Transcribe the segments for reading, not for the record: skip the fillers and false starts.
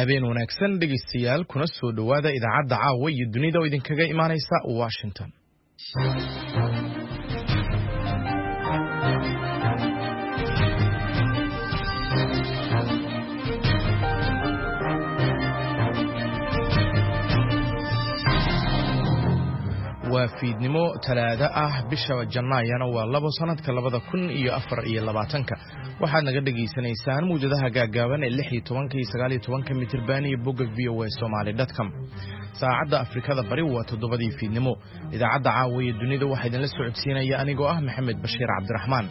habeen wanaagsan dhegeystayaal kuna soo dhawaada idaacadda caawa iyo dunida oo idinkaga imaanaysa Washington. waa fiidnimo talaada ah bisha Janaayo waa 2 sanadka 2024 waxaad naga dhageysanaysaan muujadaha gaagaaban ee 16 iyo 19 mitir baan iyo bogga voasomali.com saacadda Afrikada bari waa 7 fiidnimo idaacadda caawa iyo dunida waxa idin la socodsiinaya anigoo ah Maxamed Bashiir Cabdiraxmaan.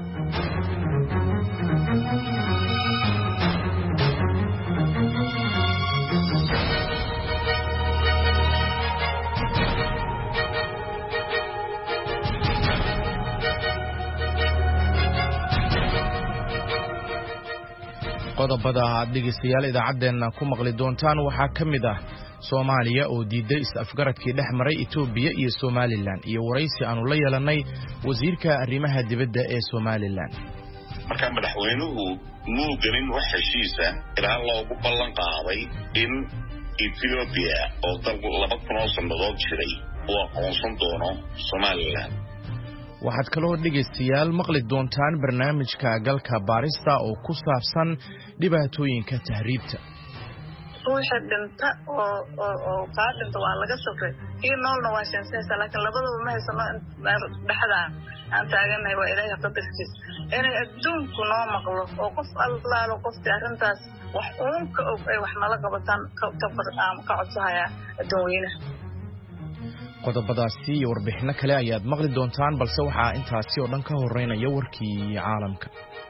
qodobada aad dhegeystayaal idaacadeena ku maqli doontaan waxaa kamid ah Soomaaliya oo diiday is-afgaradkii dhex maray Itoobiya iyo Somaliland iyo waraysi aanu la yeelanay wasiirka arrimaha dibadda ee Somaliland. marka madaxweynuhu muu gelin wax heshiisa ilaa loogu ballan qaaday in Itoobiya oo dal 200 sanadood jiray uu aqoonsan doono Somaliland. waxaad kaloo dhegeystayaal maqli doontaan barnaamijka galka baarista oo ku saabsan dhibaatooyinka tahriibta. ruuxa dhinta oo qaadinta waa laga safray in noolna waa shanseesa laakiin labadaba ma haysano dhaxda aan taaganahay waa ilaahay qadarkiis inay adduunku noo maqlo oo qof allaalo qofti arrintaas wax uun ka og ay wax nala qabataan ka codsahaya adduunweynaha. qodobadaasi iyo warbixino kale ayaad maqli doontaan balse waxaa intaasi oo dhan ka horeynaya warkii caalamka.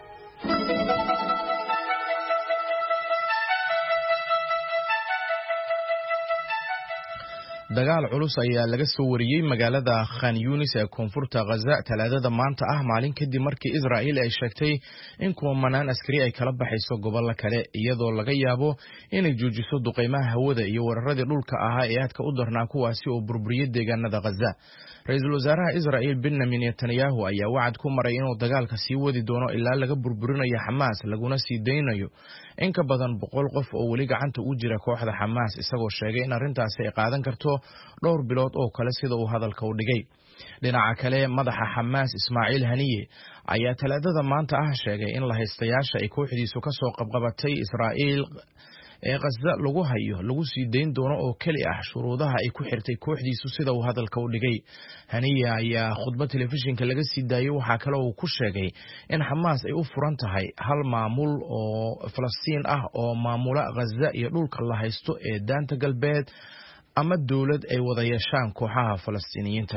dagaal culus ayaa laga soo wariyay magaalada Khan Yunis ee koonfurta Gaza talaadada maanta ah maalin kadib markii Israa'iil ay sheegtay in kumanaan askari ay kala baxayso gobolka kale iyadoo laga yaabo inay joojiso duqeymaha hawada iyo weeraradii dhulka ahaa ee aadka u darnaa kuwaasi oo burburiyay deegaanada Gaza. Ra'iisul Wasaaraha Israa'iil Benjamin Netanyahu ayaa wacd ku maray inuu dagaalka sii wadi doono ilaa laga burburinayo Hamas laguna sii deynayo in ka badan 100 qof oo wali gacanta u jira kooxda Hamas isagoo sheegay in arrintaasi ay qaadan karto dhowr bilood oo kale sida uu hadalka u dhigay. dhinaca kale madaxa Hamas Ismaaciil Haniye ayaa talaadada maanta ah sheegay in la haystayaasha ay kooxdiisu ka soo qabqabatay Israa'iil ee Gaza lagu hayo lagu sii deyn doono oo kali ah shuruudaha ay ku xirtay kooxdiisu sida uu hadalka u dhigay. Haniye ayaa khudbad telefishinka laga sii daayay waxa kale oo uu ku sheegay in Hamas ay u furan tahay hal maamul oo Falastiin ah oo maamula Gaza iyo dhulka la haysto ee daanta galbeed ama dawlad ay wada yeeshaan kooxaha Falastiiniyiinta.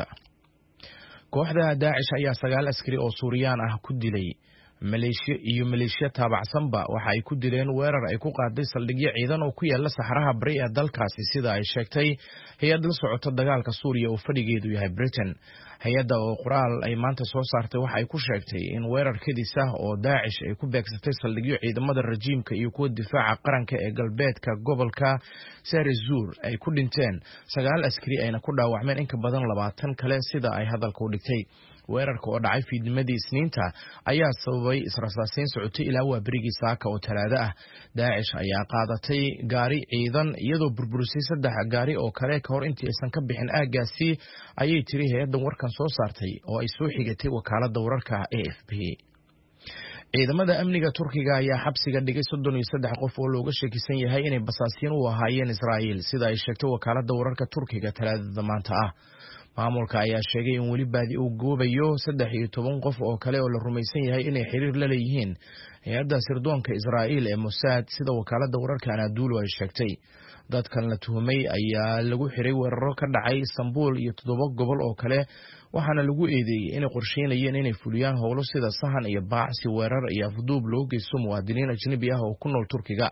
kooxda Daesh ayaa 9 askari oo Suuriyaan ah ku dilay maleeshiya taabacsanba waxa ay ku dileen weerar ay ku qaaday saldhigyo ciidan oo ku yaala saxaraha bari ee dalkaasi sida ay sheegtay hay'ad la socota dagaalka Suuriya oo fadhigeedu yahay Britain. hay'adda oo qoraal ay maanta soo saartay waxa ay ku sheegtay in weerar kadis ah oo Daesh ay ku beegsatay saldhigyo ciidamada rajiimka iyo kuwa difaaca qaranka ee galbeedka gobolka Sarizur ay ku dhinteen 9 askari ayna ku dhaawacmeen in ka badan 20 kale sida ay hadalka u dhigtay. weerarka oo dhacay fiidnimadii Isniinta ayaa sababay israsaasin socotay ilaa waa berigii saaka oo talaada ah. Daesh ayaa qaadatay gaari ciidan iyadoo burburisay 3 gaari oo kale ka hor intii aysan ka bixin aagaasi ayay tiri hay'addan warkan soo saartay oo ay soo xigatay wakaaladda wararka AFP. ciidamada amniga Turkiga ayaa xabsiga dhigay 33 qof oo looga shakisan yahay inay basaasiin u ahaayeen Israa'iil sida ay sheegtay wakaaladda wararka Turkiga talaadada maanta ah. maamulka ayaa sheegay in wali baadi uu goobayo 13 qof oo kale oo la rumaysan yahay inay xiriir la leeyihiin hay'adda sirdoonka Israa'iil ee Mossad sida wakaaladda wararka Anadolu ay sheegtay. dadkan la tuhmay ayaa lagu xiray weeraro ka dhacay Istanbul iyo 7 gobol oo kale waxaana lagu eedeeyay inay qorsheynayeen inay fuliyaan howlo sida sahan iyo baacsi weerar iyo afduub loo geysto muwaadiniin ajnabi ah oo ku nool Turkiga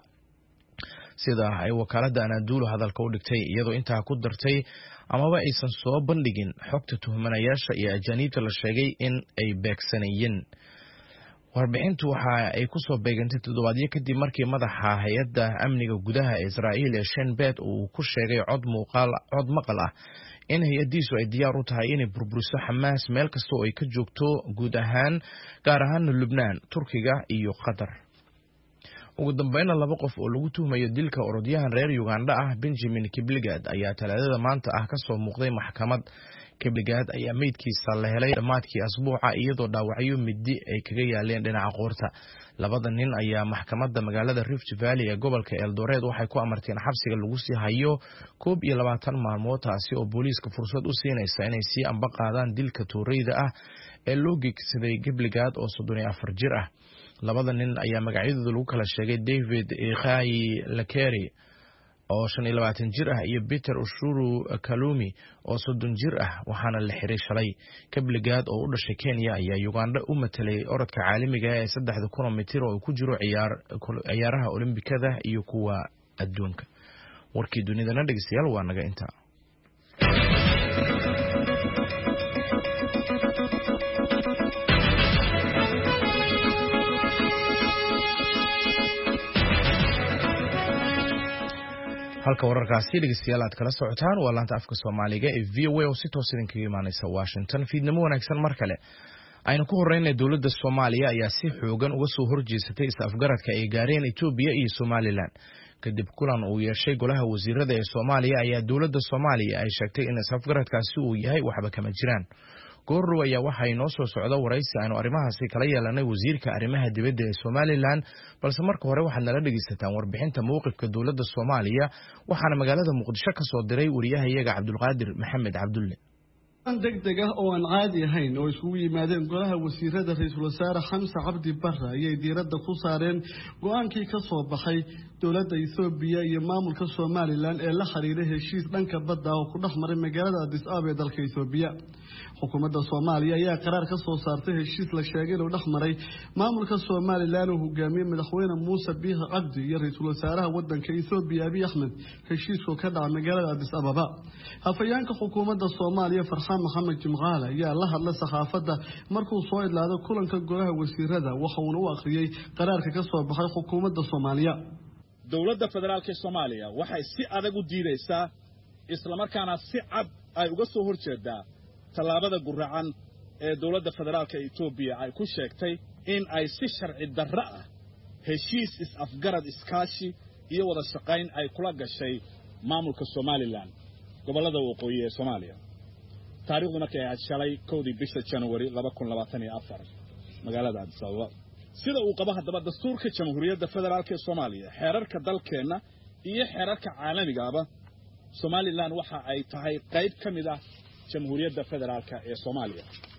sida ay wakaaladda Anadolu hadalka u dhigtay iyadoo intaa ku dartay amaba aysan soo bandhigin xogta tuhmanayaasha iyo ajaanibta la sheegay in ay beegsanayeen. warbixintu waxa ay ku soo beegantay toddobaadyo kadib markii madaxa hay'adda amniga gudaha ee Israa'iil ee Shin Bet uu ku sheegay cod maqal ah in hay'adiisu ay diyaar u tahay inay burburiso Hamas meel kasta oo ay ka joogto guud ahaan gaar ahaan Lubnaan, Turkiga iyo Qatar. ugu dambeynna 2 qof oo lagu tuhmayo dilka orodyahan reer Uganda ah Benjamin Kiplagat ayaa talaadada maanta ah ka soo muuqday maxkamad. Kiplagat ayaa meydkiisa la helay dhamaadkii asbuuca iyadoo dhaawacyo midi ay kaga yaaleen dhinaca qoorta. Labada nin ayaa maxkamadda magaalada Rift Valley ee gobolka Eldoret waxay ku amarteen xabsiga lagu sii hayo 21 maalmood taasi oo booliiska fursad u siinaysa inay sii amba qaadaan dilka tooreyda ah ee loo geegsaday Kiplagat oo 34 jir ah. Labada nin ayaa magacyadooda lagu kala sheegay David Ikhai Lakeri oo 25 jir ah iyo Peter Ushuru Kalumi oo 30 jir ah waxaana la xiray shalay. Kiplagat oo u dhashay Kenya ayaa Uganda u matalay orodka caalamiga ah ee 3,000 mitir oo ku jiro ciyaaraha Olimbikada iyo kuwa adduunka. Warkii dunidana dhageystayaal waa naga inta. halka wararkaasi dhageystayaal aad kala socotaan waa laanta afka Soomaaliga ee VOA oo si toos ah idinkaga imaanaysa Washington. Fiidnimo wanaagsan mar kale. Aynu ku horeynay dawladda Soomaaliya ayaa si xoogan uga soo horjeesatay is-afgaradka ay gaareen Itoobiya iyo Somaliland. Kadib kulan uu yeeshay golaha wasiirada ee Soomaaliya ayaa dawladda Soomaaliya ay sheegtay in is-afgaradkaasi uu yahay waxba kama jiraan. Goorro ayaa waxa inoo soo socda waraysi aynu arrimahaasi kala yeelanay wasiirka arrimaha dibadda ee Somaliland, balse marka hore waxaad nala dhageysataan warbixinta mowqifka dawladda Soomaaliya waxaana magaalada Muqdisho ka soo diray wariyahayaga Cabdulqaadir Maxamed Cabdulle. degdeg ah oo aan caadi ahayn oo isugu yimaadeen golaha wasiirada ra'iisul wasaare Xamse Cabdi Barre ayay diiradda ku saareen go'aankii ka soo baxay dawladda Itoobiya iyo maamulka Somaliland ee la xiriiray heshiis dhanka badda oo ku dhaxmaray magaalada Addis Ababa ee dalka Itoobiya. xukuumadda Soomaaliya ayaa qaraar ka soo saartay heshiis la sheegay inuu dhaxmaray maamulka Somaliland oo hogaamiyay madaxweyne Muuse Biixi Cabdi iyo ra'iisul wasaaraha waddanka Itoobiya Abiy Ahmed heshiiska ka dhacay magaalada Addis Ababa. Hafayeenka xukuumadda Soomaaliya Farxaan Maxamed Jimcaale ayaa la hadlay saxaafadda markuu soo idlaaday kulanka golaha wasiirada waxa uu u akhriyay qaraarka ka soo baxay xukuumadda Soomaaliya. dawladda federaalka Soomaaliya waxay si adag u diidaysaa isla markaana si cad ay uga soo horjeedaa talaabada guracan ee dawladda federaalka Itoobiya ay ku sheegtay in ay si sharci darro ah heshiis is-afgarad iskaashi iyo wada shaqayn ay kula gashay maamulka Somaliland gobolada waqooyi ee Soomaaliya. taariikhdu markay ahayd shalay 1 bisha January 2024 magaalada Addis Ababa. sida uu qabo haddaba dastuurka Jamhuuriyadda Federaalka ee Soomaaliya xeerarka dalkeena iyo xeerarka caalamiga ah Somaliland waxa ay tahay qayb kamid ah Jamhuuriyadda Federaalka ee Soomaaliya.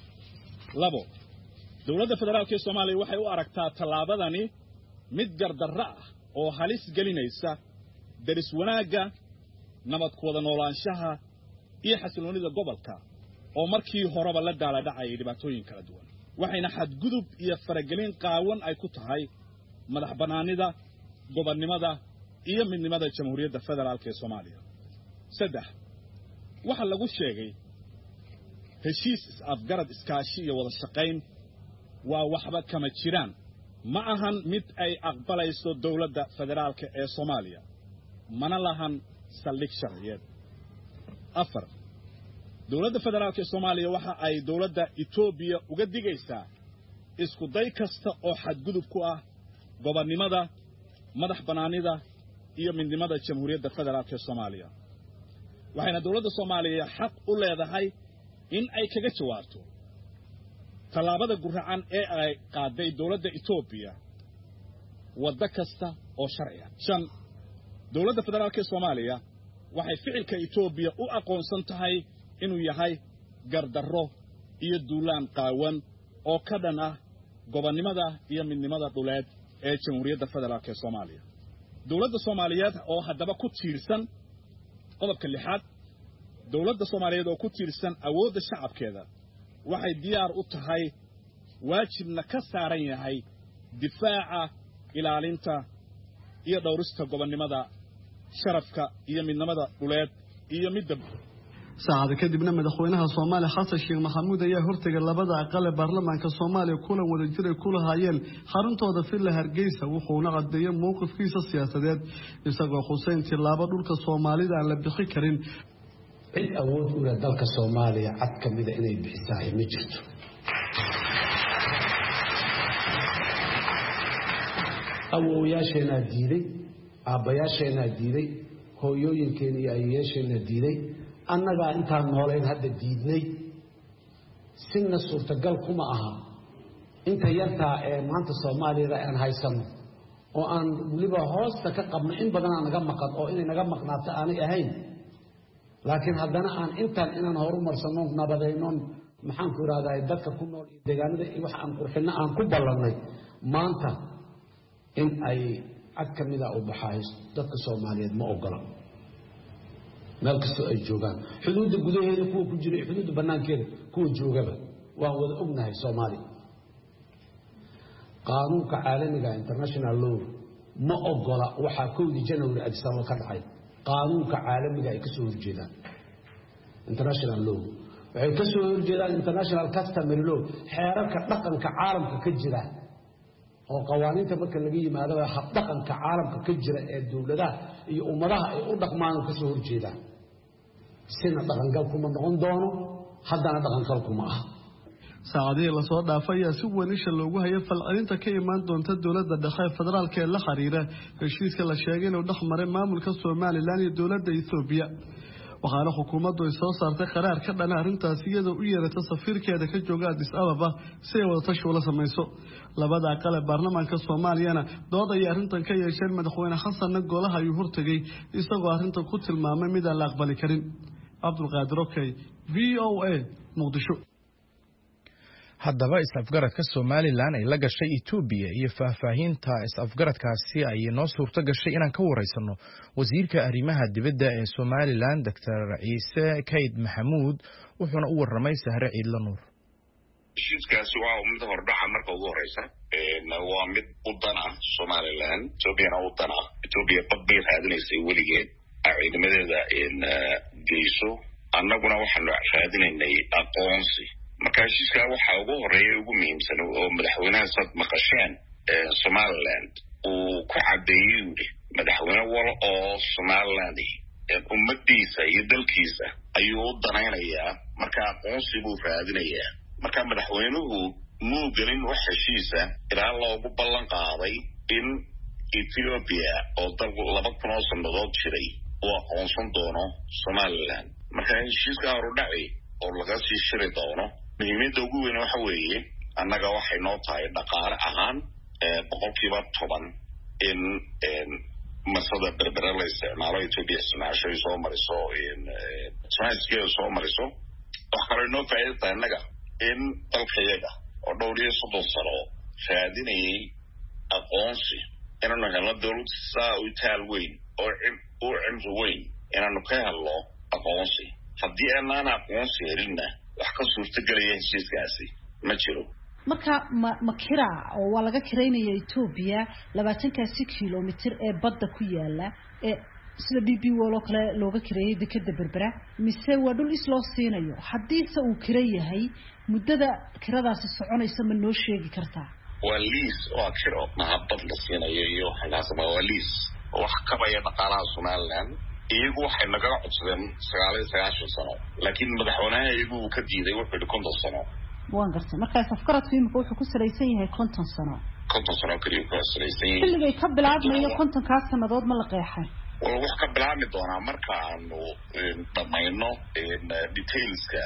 2 dawladda federaalka ee Soomaaliya waxay u aragtaa talaabadani mid gardarro ah oo halis gelinaysa daris wanaaga nabad ku wada noolaanshaha iyo xasiloonida gobolka oo markii horeba la daala dhacay dhibaatooyin kala duwan. waxayna xadgudub iyo faragelin qaawan ay ku tahay madax banaanida gobonnimada iyo midnimada Jamhuuriyadda Federaalka ee Soomaaliya. 3 waxa lagu sheegay heshiis is-afgarad iskaashi iyo wada shaqayn waa waxba kama jiraan ma ahan mid ay aqbalayso dawladda federaalka ee Soomaaliya mana lahan saldhig sharciyeed. 4 dawladda federaalka ee Soomaaliya waxa ay dawladda Itoobiya uga digaysaa isku day kasta oo xadgudub ku ah gobonnimada madax banaanida iyo midnimada Jamhuuriyadda Federaalka ee Soomaaliya. waxayna dawladda Soomaaliya xaq u leedahay in ay kaga jawaabto talaabada guracan ee ay qaaday dawladda Itoobiya wada kasta oo sharci ah. 5 dawladda federaalka ee Soomaaliya waxay ficilka Itoobiya u aqoonsan tahay inuu yahay gardarro iyo duulaan qaawan oo ka dhan ah gobonnimada iyo midnimada dhuleed ee Jamhuuriyadda Federaalka ee Soomaaliya. dawladda Soomaaliyeed oo haddaba ku tiirsan qodobka 6 dawladda Soomaaliyeed oo ku tiirsan awoodda shacabkeeda waxay diyaar u tahay waajibna ka saaran yahay difaaca ilaalinta iyo dhowrista gobonnimada sharafka iyo midnimada dhuleed iyo midda saacada kadibna madaxweynaha Soomaaliya Xasan Sheekh Maxamuud ayaa hortagay labada aqal ee baarlamaanka Soomaaliya kulan wada jir ay kula hayeen xaruntooda Villa Hargeysa wuxuuna cadeeyay mowqifkiisa siyaasadeed isagoo Xuseen tilaabo dhulka Soomaalida aan la bixi karin cid awood u leh dalka Soomaaliya cad kamid ah inay bixisahay ma jirto awoowayaasheenaa diiday aabbayaasheenaa diiday hooyooyinkeena iyo ayeyaasheenaa diiday annagaa intaan noolayn hadda diidnay sina suurtagal kuma aha inta yartaa ee maanta soomaaliyada aan haysano oo aan weliba hoosta ka qabno in badan aan naga maqan oo inay naga maqnaato aanay ahayn laakiin haddana aan inaan horumarsano nabadaynoon maxaan ku ihahdaa dadka ku nool iyo deegaanada wax aan qurxinno aan ku ballannay maanta in ay cad ka mida u baxaayo dadka soomaaliyeed ma ogola meel kastoo ay joogaan xuduudda gudaheeda kuwa ku jira iyo xuduudda bannaankeeda kuwa joogaba waan wada ognahay soomaaliya qaanuunka caalamiga international law ma ogola waxaa 1 January Addis Ababa ka dhacay qaanuunka caalamiga ay ka soo horjeedaan international law waxay ka soo horjeedaan international customary law xeerarka dhaqanka caalamka ka jira oo qawaaniinta marka laga yimaado hab dhaqanka caalamka ka jira ee dawladaha iyo ummadaha ay u dhaqmaan ka soo horjeedaan sina dhaqangal kuma noqon doono haddana dhaqangal kuma ah saacadihii la soo dhaafay ayaa si weyn isha loogu hayay falcelinta ka imaan doonta dowladda dhexe federaalka ee la xiriira heshiiska la sheegay inuu dhex maray maamulka Soomaaliland iyo dowladda Itoobiya waxaana xukuumaddu ay soo saartay qaraar ka dhan arrintaas iyadoo u yeeratay safiirkeeda ka jooga Addis Ababa si ay wada tashi ula samayso labada aqal ee baarlamaanka Soomaaliyana dood ay arrintan ka yeesheen madaxweyne Xasan Golaha ayuu hortagay isagoo arrintan ku tilmaamay mid aan la aqbali karin Abdulqaadir Okay VOA Muqdisho haddaba is-afgaradka Somaliland ay la gashay Itoobiya iyo faahfaahinta is-afgaradkaasi ay noo suurto gashay inaan ka wareysano wasiirka arrimaha dibadda ee Somaliland Dr. Ciise Kayd Maxamuud wuxuuna u warramay Sahre Ciidla Nuur heshiiskaasi waa mid hordhaca marka ugu horeysa waa mid u dan ah Somaliland Itoobiyana u dan ah Itoobiya badbay raadinaysay weligeed ciidamadeeda geyso annaguna waxaanu raadinaynay aqoonsi marka heshiiska waxaa ugu horeeyay ugu muhiimsan oo madaxweynaha sad maqasheen Somaliland uu ku cadeeyay madaxweyne wal oo Somaliland ummadiisa iyo dalkiisa ayuu u danaynayaa marka aqoonsi buu raadinayaa marka madaxweynuhu muu gelin wax heshiisa ilaa loogu ballan qaaday in Ethiopia oo dal 200 sanadood jiray oo aqoonsan doono Somaliland marka heshiiska hordhacay oo laga sii shiri doono muhiimadda ugu weyn waxa weeye annaga waxay noo tahay dhaqaale ahaan 10% in masada berbera la isticmaalo Ethiopia isticmaasho soo mariso transfer soo mariso waxaa noo faa'iido annaga in dalkayaga oo dhowriyo 30 sano raadinayay aqoonsi inaanu helno dowlad saa u taal weyn oo cimri weyn inaanu ka helno aqoonsi haddii aanan aqoonsi helinna wax ka suurtagelaya heshiiskaasi ma jiro marka ma kira oo waa laga kiraynaya Itoobiya 20 kilomitir ee badda ku yaala ee sida BB walo kale looga kireeyay dekada berbera mise waa dhul is loo siinayo haddii uu kira yahay muddada kiradaasi soconaysa ma noo sheegi kartaa waa liis oo kiro mahabad la siinayo iyo xalaas ma waa liis wax ka baya dhaqaalaha Somaliland iyagu waxay naga codsadeen 99 sano laakiin madaxweynaha iyagu ka diiday wuxuu 50 sano waan gartay markaas afkaradku imika wuxuu ku salaysan yahay 50 sano kaliya ku salaysan yahay xilligay ka bilaabmayo 50 sanadood ma la qeexay wala wax ka bilaabmi doona marka aanu dhamayno detailska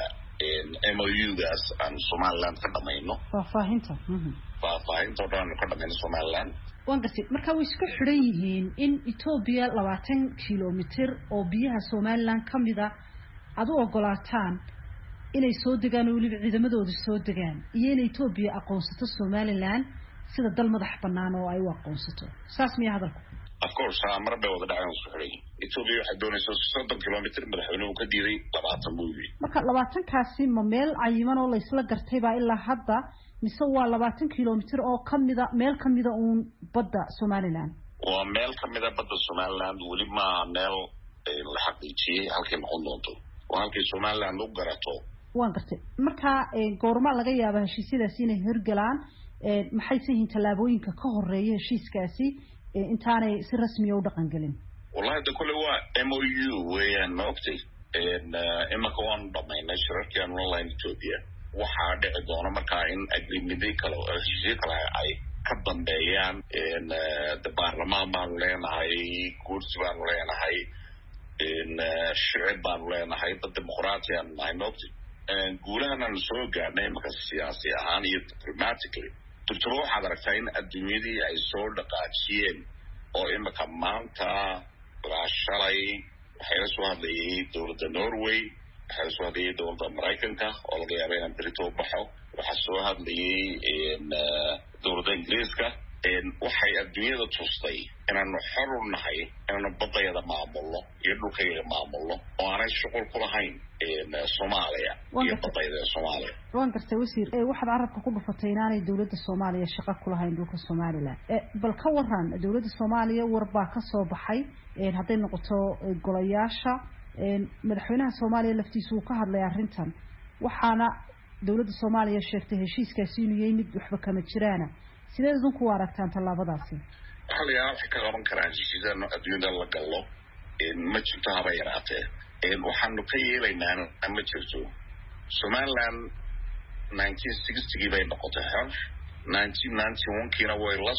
MOU-gaas aan Somaliland ka dhamayno faahfaahinta dhan ka dhamayno Somaliland waan gartay marka way isku xiran yihiin in Ethiopia 20 kilomitir oo biyaha Somaliland kamida aad u ogolaataan inay soo degaan oo waliba ciidamadoodu soo degaan iyo in Ethiopia aqoonsato Somaliland sida dal madax bannaan oo ay u aqoonsato saas miya hadalku of course mar bay wada dhaceen isku xiran Ethiopia waxay doonaysaa 30 kilomitir madaxweynuhu ka diiday 20 buu yiri marka 20 kaasi ma meel cayiman oo la isla gartay baa ilaa hadda mise waa 20 kilomitir oo kamida meel kamida uun badda Somaliland waa meel kamida badda Somaliland wali ma meel la xaqiijiyay halkay noqon doonto waa halkay Somaliland u garato waan gartay marka goorma laga yaabaa heshiisyadaasi inay hirgalaan maxay yihiin talaabooyinka ka horeeya heshiiskaasi intaanay si rasmi ah u dhaqan galin wallahi da kullu waa MOU weeyaan ma ogtay imaka waan dhamaynay shirarkii online Ethiopia waxaa dhici doona markaa in agreement kale oo heshiisyo kale ay ka dambeeyaan baarlamaan baanu leenahay kursi baanu leenahay shicib baanu leenahay dad dimuqraati aanu nahay moogti guulahanaan soo gaadhnay marka siyaasi ahaan iyo diplomatically durtaba waxaad aragtaa in adduunyadii ay soo dhaqaajiyeen oo imika maanta ilaa shalay waxay la soo hadlayay dowladda Norway waxay la soo hadlayay dowladda Maraykanka oo laga yaabo inaan berito u baxo waxaa soo hadlayay dowladda Ingiriiska waxay adduunyada tustay inaanu xor u nahay inaanu badayada maamulno iyo dhulkayga maamulno oo aanay shuqul ku lahayn Soomaaliya iyo badayada Soomaaliya waan gartay wasiir waxaad carabka ku dhufatay inaanay dowladda Soomaaliya shaqo ku lahayn dhulka Soomaaliland bal ka waran dowladda Soomaaliya warbaa ka soo baxay hadday noqoto golayaasha madaxweynaha Soomaaliya laftiisu uu ka hadlay arrintan waxaana dowladda Soomaaliya sheegtay heshiiskaasi inuu yahay mid waxba kama jiraan sidee idinku aragtaan tallaabadaasi xalliyaa waxa ka qaban karaan heshiisyada adduunyada la galo ma jirto haba yaraatee waxaanu ka yeelaynaa ma jirto Somaliland 1960 bay noqotay xor 1991kiina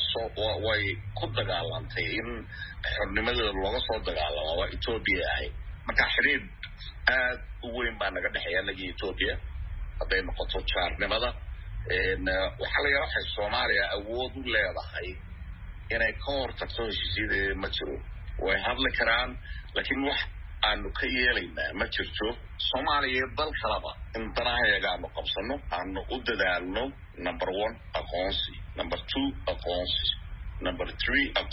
way ku dagaalantay in xornimadeeda looga soo dagaalamo waa Ethiopia ahay marka xiriir aad u weyn baa naga dhexeeya anaga Ethiopia hadday noqoto jaarnimada waxaa la yaabaa Soomaaliya awood u leedahay inay ka hortagto heshiisyada ma jiro way hadli karaan laakiin wax aanu ka yeelaynaa ma jirto Soomaaliya dal kalaba in danahayaga aanu qabsano aanu u dadaalno number 1 aqoonsi number 2 aqoonsi number 3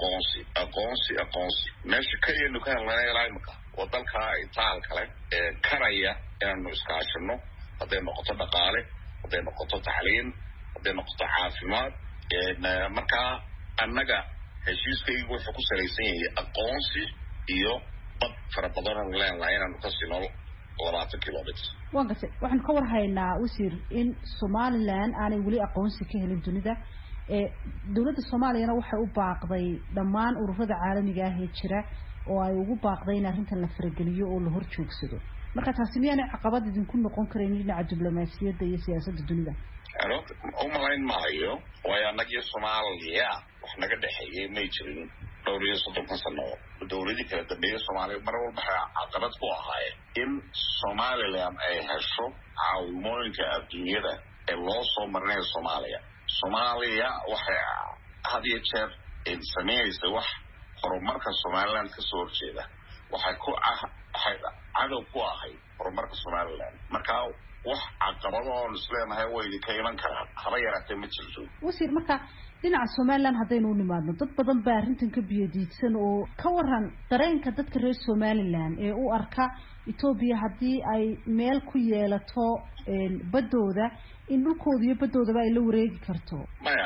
aqoonsi meesha kaliya ka helnaa imika oo dalka Itaal kale karaya inaanu iskaashano hadday noqoto dhaqaale hadday noqoto taxliin hadday noqoto caafimaad marka annaga heshiiskaygu wuxuu ku salaysan yahay aqoonsi iyo bad fara badan oo leenahay inaanu ka sino 20 kilometers waxaan ka warhaynaa wasiir in Somaliland aanay weli aqoonsi ka helin dunida dowladda Soomaaliyana waxay u baaqday dhammaan ururada caalamiga ah ee jira oo ay ugu baaqday in arrintan la farageliyo oo la horjoogsado marka taasi miyaanay caqabad idinku noqon karin dhinaca diblomaasiyadda iyo siyaasadda dunida umalayn maayo waayo annaga Soomaaliya wax naga dhexeeyay ma jirin dhowr iyo 30 sano dowladii kala dambeeyay Soomaaliya mar walba caqabad ku ahaayeen in Somaliland ay hesho caawimooyinka adduunyada ee loo soo marinayo Soomaaliya waxay had iyo jeer sameeyay wax horumarka Somaliland ka soo horjeeda waxay cadow ku ahay horumarka Somaliland marka wax caqabado oo isleenahay way ka iman karaan haba yaraatee ma jirto wasiir marka dhinaca Somaliland haddaynu nimaadno dad badan baa arrintan ka biyadiidsan oo ka waran dareenka dadka reer Somaliland ee u arka Ethiopia haddii ay meel ku yeelato badooda in dhulkooda iyo badoodaba ay la wareegi karto maya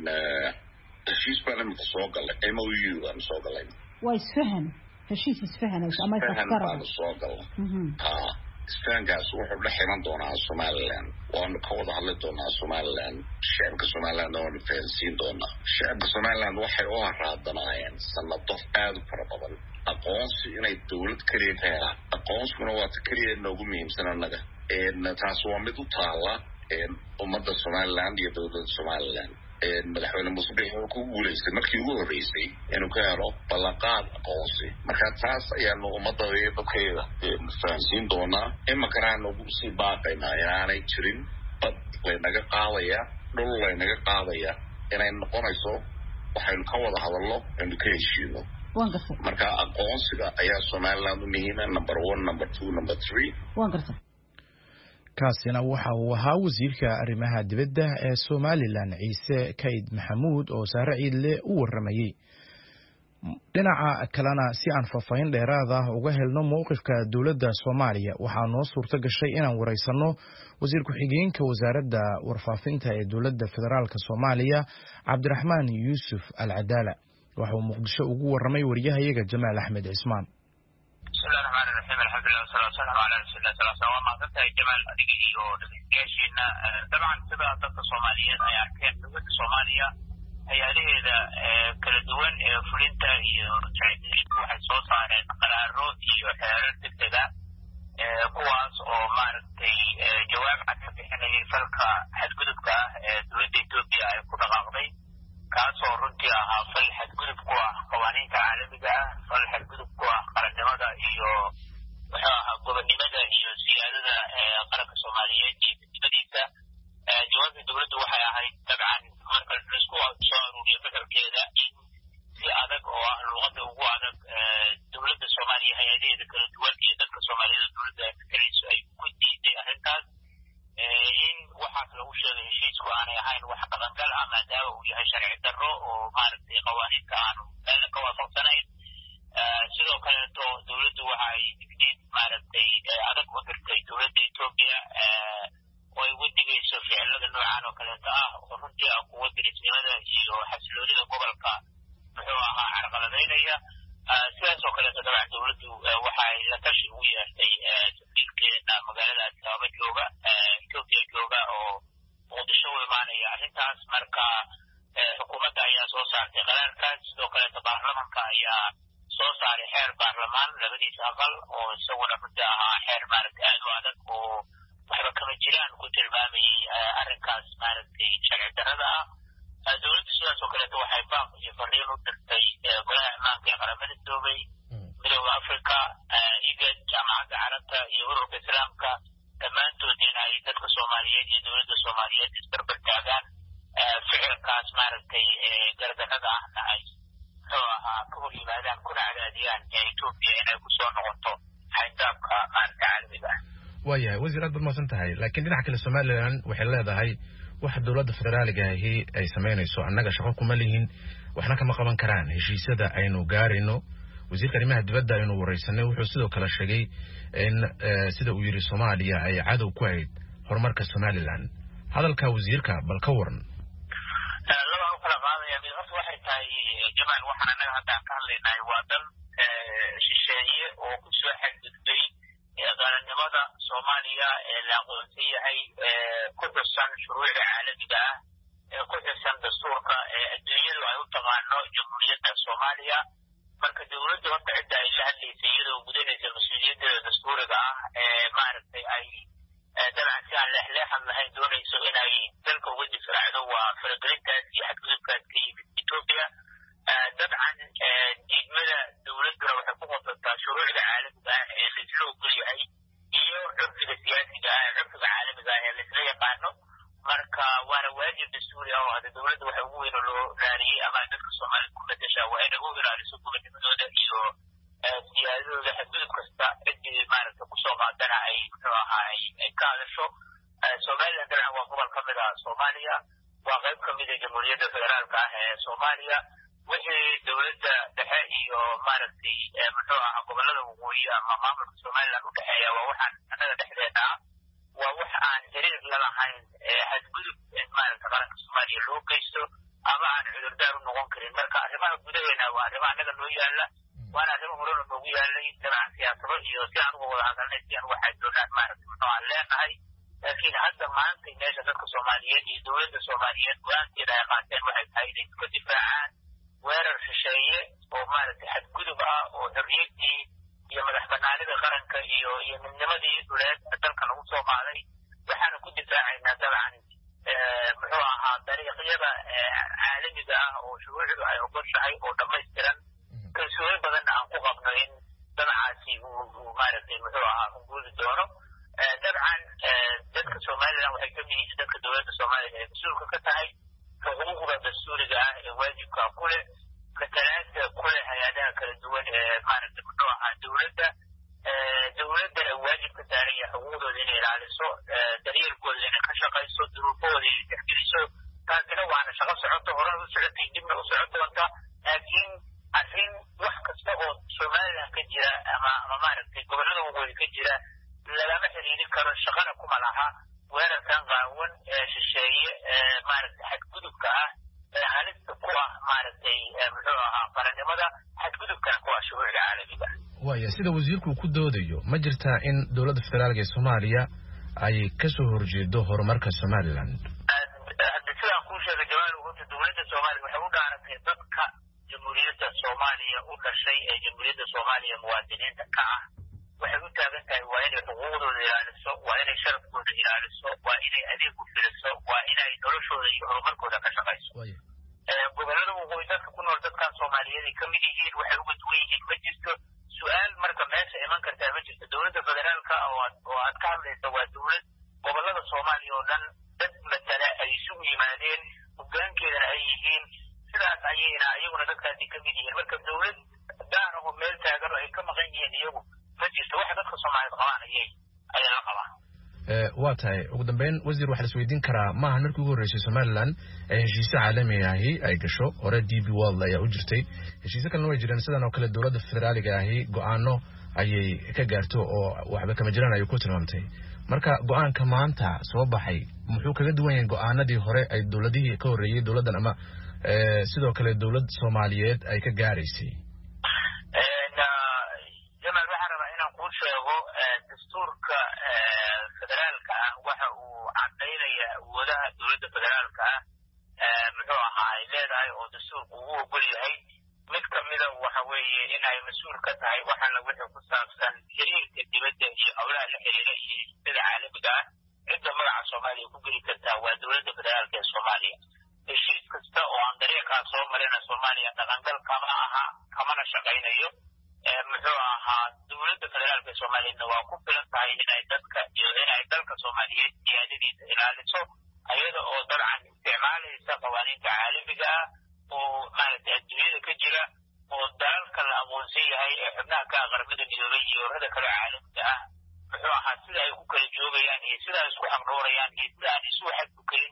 heshiis baan soo galay MOU aan soo galay waa isfahan heshiis isfahan ama isfahan soo galay isfahankaas wuxuu dhex iman doonaa Somaliland waanu ka wada hadli doonaa Somaliland shacabka Somaliland oo fahansiin doona shacabka Somaliland waxay u haraadanaayeen sanado aad u fara badan aqoonsi inay dowlad kaliya ka helaan aqoonsiguna waa kaliya noogu muhiimsan annaga taas waa mid u taala ummadda Somaliland iyo dowladda Somaliland madaxweyne Muuse wuxuu ku guuleystay markii ugu horeysay inuu ka helo ballanqaad aqoonsi marka taas ayaanu ummadda iyo dadkeeda fahansiin doonaa imakana nagu sii baaqaynaa inaanay jirin bad laynaga qaadaya dhul laynaga qaadaya inay noqonayso waxaynu ka wada hadalno inuu ka heshiino marka aqoonsiga ayaa Somaliland u muhiima number 1 number 2 number 3 kaasina waxa uu ahaa wasiirka arrimaha dibadda ee Somaliland Ciise Kayd Maxamuud oo Saare Ciidle u waramayay dhinaca kalena si aan faahfaahin dheeraad ah uga helno mowqifka dowladda Soomaaliya waxaa noo suurto gashay inaan wareysano wasiir ku-xigeenka wasaaradda warfaafinta ee dowladda federaalka Soomaaliya Cabdiraxmaan Yuusuf Al-Cadaala waxa uu Muqdisho ugu waramay wariyahayaga Jamaal Axmed Cismaan alxamdulilah wasalaatu wasalaamu calaa rasuulillah sallallahu waa mahadsantahay Jamaal adiga iyo dhegeystayaasheena dabcan sida dadka Soomaaliyeed ay arkeen dowladda Soomaaliya hay-adaheeda kala duwan ee fulinta iyo sharciyeedku waxay soo saareen qaraaro iyo xeerar degdeg ah kuwaas oo maaragtay jawaab cad ka bixinayay falka xadgudubka ah ee dowladda Ethiopia ay ku dhaqaaqday kaas kala duwan iyo dadka Soomaaliyeed dowladda ay fikrayso ay ku diiday arrintaas in waxaas lagu sheegay heshiisku aanay ahayn wax dhaqangal ah maadaama uu yahay sharci darro oo maaragtay qawaaniinta aanu meelna ka waafaqsanayn sidoo kaleeto dowladdu waxa ay digniin maaragtay adag u dirtay dowladda Ethiopia oo ay uga digayso ficilada noocan oo kaleeto ah oo runtii ah kuwa dirisnimada iyo xasiloonida gobolka muxuu ahaa carqaladaynaya sidaas oo kaleeto dabcan dowladdu waxa ay la tashi ugu yeertay safiirkeena magaalada Addis Ababa jooga Ethiopia jooga oo muqdisho u imaanaya arrintaas marka xukuumadda ayaa soo saartay qaraarkaas sidoo kaleeto baarlamaanka ayaa soo saaray xeer baarlamaan labadiisa aqal oo isaguna runtii ahaa xeer maaragtay aad u adag oo waxba kama jiraan ku tilmaamayay arrinkaas maaragtay sharci darrada ah dowladda sidaas oo kaleeto waxay baaq iyo fariin u dirtay golaha ammaanka ee qaramada midoobay midowda Afrika IGAD jaamacadda carabta iyo ururka islaamka dhammaantood in ay dadka Soomaaliyeed iyo dowladda Soomaaliyeed isbarbar taagaan ficilkaas maaragtay gardarrada ahna ay muxuu ahaa ka hor yimaadaan kuna cadaadiyaan Ethiopia inay ku soo noqoto xaydaabka maaragta caalamiga ah waayahay wasiir aad baad mahadsan tahay laakiin dhinaca kale Somaliland waxay leedahay waxa dowladda federaaliga ahi ay sameynayso annaga shaqo kuma lihin waxna kama qaban karaan heshiisyada aynu gaarayno wasiirka arrimaha dibadda aynu wareysanay wuxuu sidoo kale sheegay in sida uu yiri Soomaaliya ay cadow ku ahayd horumarka Somaliland hadalka wasiirka bal ka waran laba u kala qaadaya mid waxay tahay jamaan waxaan anaga hadda ka hadlaynay waa dal shisheeye oo ku soo xadgudbay qaranimada Soomaaliya ee la aqoonsan yahay ku xusan shuruucda caalamiga ah ee ku xusan dastuurka adduunyadu ay u taqaano jamhuuriyadda Soomaaliya marka dowladdu hadda cidda ay la hadlaysay iyadoo gudanaysa mas-uuliyadeeda dastuuriga ah maaragtay ay dabcan si aan leexleexan lahayn doonayso inay dalka uga difraacdo waa faragelintaas iyo xadgudubkaas ka yimid Ethiopia dabcan diidmada dowladduna waxay ku qodobtaa shuruucda caalamiga ah ee laisla ogol yahay iyo curfiga siyaasiga ah curfiga caalamiga ah ee laisla yaqaano marka waana waajib dastuuri ah oo hadda dowladda waxa ugu weyn oo loo raariyey ama dadka Soomaaliyeed ku bedeshaa waa inay u ilaaliso gobonimadooda iyo siyaadadooda xadgudub kasta ciddii maaragta kusoo qaadana ay muxuu ahaa ay ka hadasho Somaliland dabcan waa gobol ka mid ah Soomaaliya waa qayb ka mid ah jamhuuriyadda federaalka ah ee Soomaaliya wixii dowladda dhexe iyo maaragtay muxuu ahaa gobollada waqooyi ama maamulka Somaliland u dhexeeya waa waxaan annaga dhexdeena ah waa wax aan xiriir la lahayn xadgudub maaragta qaranka Soomaaliya loo geysto ama aan cudurdaar u noqon karin marka arrimaha gudaheena waa arrimo annaga noo yaalla waana arrimo horena noogu yaallay dabcan siyaasado iyo si aan uga wada hadalnay si aan waxay doonaan maaragta muxuu aan leenahay laakiin hadda maanta meesha dadka Soomaaliyeed iyo dowladda Soomaaliyeed go-aankeeda ay qaateen waxay tahay inay iska difaacaan weerar shisheeye oo maaragtay xadgudub ah oo xorriyaddii iyo madax banaanida qaranka iyo midnimadii dhuleed dalka lagu soo qaaday waxaana ku difaacaynaa dabcan muxuu ahaa dariiqyada caalamiga ah oo shuruucdu ay ogoshahay oo dhammaystiran kalsooni badanna aan ku qabno in danacaasi uu maaragtay muxuu ahaa guuli doono dabcan dadka Somaliland waxay ka mid yihiin dadka dowladda Soomaaliya ee mas-uulka ka tahay xuquuqda dastuuriga ah ee waajibka ku leh matalaadda ku leh hay-adaha kala duwan ee maaragtay muxuu ahaa dowladdana waajib ka saaran yahay xuquuqdooda inay ilaaliso daryeelkooda inay ka shaqayso duruufahooda inay tixgeliso taasina waana shaqo socoto horena u socotay dibna u socon doonta laakiin arrin wax kasta oo Somaliland ka jira ama maaragtay gobollada waqooyi ka jira lagama xiriiri karo shaqana kuma laha weerarkan qaawan shisheeye maaragtay xadgudubka ah halista ku ah maaragtay muxuu ahaa qarannimada xadgudubkana ku ah shuruucda caalamiga waaya sida wasiirku ku doodayo ma jirtaa in dowladda federaalka ee Soomaaliya ay ka soo horjeedo horumarka Somaliland sidaan kuu sheegay jawaab horta dowladda Soomaaliya waxay u dhaarantay dadka jamhuuriyadda Soomaaliya u dhashay ee jamhuuriyadda Soomaaliya muwaadiniinta ka ah waxay u taagan tahay waa inay xuquuqdooda ilaaliso waa inay sharafkooda ilaaliso waa inay adeeg u filiso waa inay noloshooda iyo horumarkooda ka shaqayso gobollada waqooyi dadka ku nool dadkan Soomaaliyeed ka mid yihiin waxay uga duwan yihiin ma jirto su-aal marka meesha iman kartaa ma jirto dowladda federaalka oo aad ka hadlaysa waa dowlad gobollada Soomaaliya oo dhan dad matala ay isugu yimaadeen hoggaankeedana ay yihiin sidaas ayayna iyaguna dadkaasi ka mid yihiin marka dowlad gaar ah oo meel taagan oo ay ka maqan yihiin iyagu ma qabaan ayay la qabaan waa tahay ugu dambeyn wasiir waxaa la isweydiin karaa maahan markii ugu horreysay Somaliland ay heshiisyo caalami ahi ay gasho hore DP World ayaa u jirtay heshiisyo kalena way jireen sidan oo kale dowladda federaaliga ahi go'aano ayay ka gaarto oo waxba kama jiraan ay ku tilmaamtay marka go'aanka maanta soo baxay muxuu kaga duwan yahay go'aanadii hore ay dowladihii ka horreeyay dowladdan ama sidoo kale dowlad Soomaaliyeed ay ka gaaraysay jamal waxaan rabaa inaan kuu sheego dastuurka federaalka ah waxa uu caddaynaya awoodaha dowladda federaalka ah muxuu ahaa ay leedahay oo dastuurku ugu ogol yahay mid kamida waxa weeye in ay mas-uul ka tahay waxaana wixii ku saabsan xiriirka dibadda iyo howlaha la xiriira iyo sida caalamiga ah cidda magaca Soomaaliya ku geli kartaa waa dowladda federaalka ee Soomaaliya heshiis kasta oo aan dariiqaa soo marina Soomaaliya dhaqangal kama aha kamana shaqaynayo muxuu ahaa dowladda federaalka ee Soomaaliya waa ku filan tahay inay dadka iyo inay dalka Soomaaliyeed siyaadadiisa ilaaliso ayada oo dabcan isticmaalaysa qawaaniinta caalamiga ah oo maaragtay adduunyada ka jira oo dalalka la aqoonsan yahay ee xubnaha ka qaramada midoobay iyo ururada kale caalamiga ah muxuu ahaa sida ay ku kala joogayaan iyo sida ay isku xaqdoorayaan iyo sida aan isu xadgudbin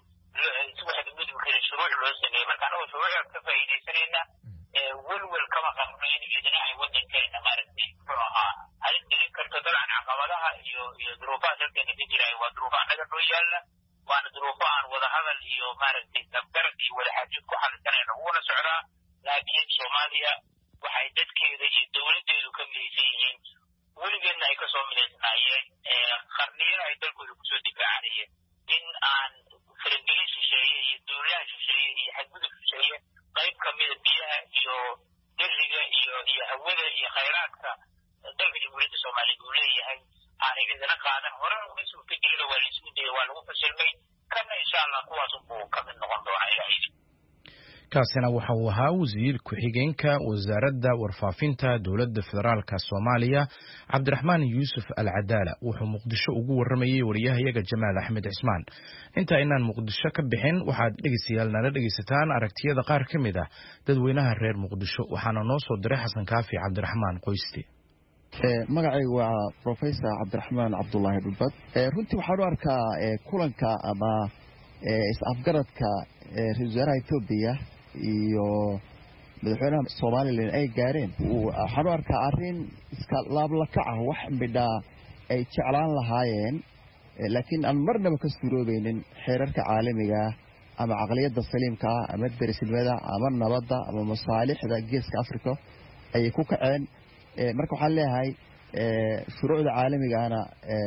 shuruuc loo sameeyey marka anagoo shuruucda ka faa'iidaysanayna welwel kama qabno in dhinaca wadankeena maaragtay muxuu ahaa halin gelin karto dabcan caqabadaha iyo duruufaha dalkeena ka jira waa duruufo annaga noo yaalla waana duruufo aan wadahadal iyo maaragtay dabgarad iyo wadaxaajood ku xalisanayna uguna socdaa laakiin Soomaaliya waxay dadkeeda iyo dowladeedu ka midaysan yihiin weligeedna ay kasoo midaysnaayeen qarniyo ay dalkooda kusoo difaacanayeen in aan faragelin shisheeye iyo dowladaha shisheeye iyo xadgudub shisheeye qayb kamida biyaha iyo deriga iyo hawada iyo khayraadka dalka jamhuuriyadda Soomaaliya uu leeyahay aanay idina qaadan hore uga suurtagelina waa la isku dayay waa lagu fashilmay kana insha Allah kuwaas uu ka mid noqon doonaa ilaahay kaasina waxa uu ahaa wasiir ku-xigeenka wasaaradda warfaafinta dowladda federaalka Soomaaliya Cabdiraxmaan Yuusuf Al-Cadaala wuxuu Muqdisho ugu waramayay wariyahayaga Jamaal Axmed Cismaan inta inaan Muqdisho ka bixin waxaad dhegeystayaal nala dhegeysataan aragtiyada qaar ka mid ah dadweynaha reer Muqdisho waxaana noo soo diray Xasan Kaafi Cabdiraxmaan Qoysti magacaygu waa Professor Cabdiraxmaan Cabdullaahi Dhulbad runtii waxaan u arkaa kulanka ama is-afgaradka ra'iisul wasaaraha Itoobiya iyo madaxweynaha Soomaaliland ay gaareen waxaan u arkaa arrin iska laablakac ah wax midhaa ay jeclaan lahaayeen laakiin aan marnaba ka suuroobeynin xeerarka caalamiga ama caqliyadda saliimka ama derisnimada ama nabadda ama masaalixda geeska Afrika ay ku kaceen marka waxaan leeyahay shuruucda caalamigaana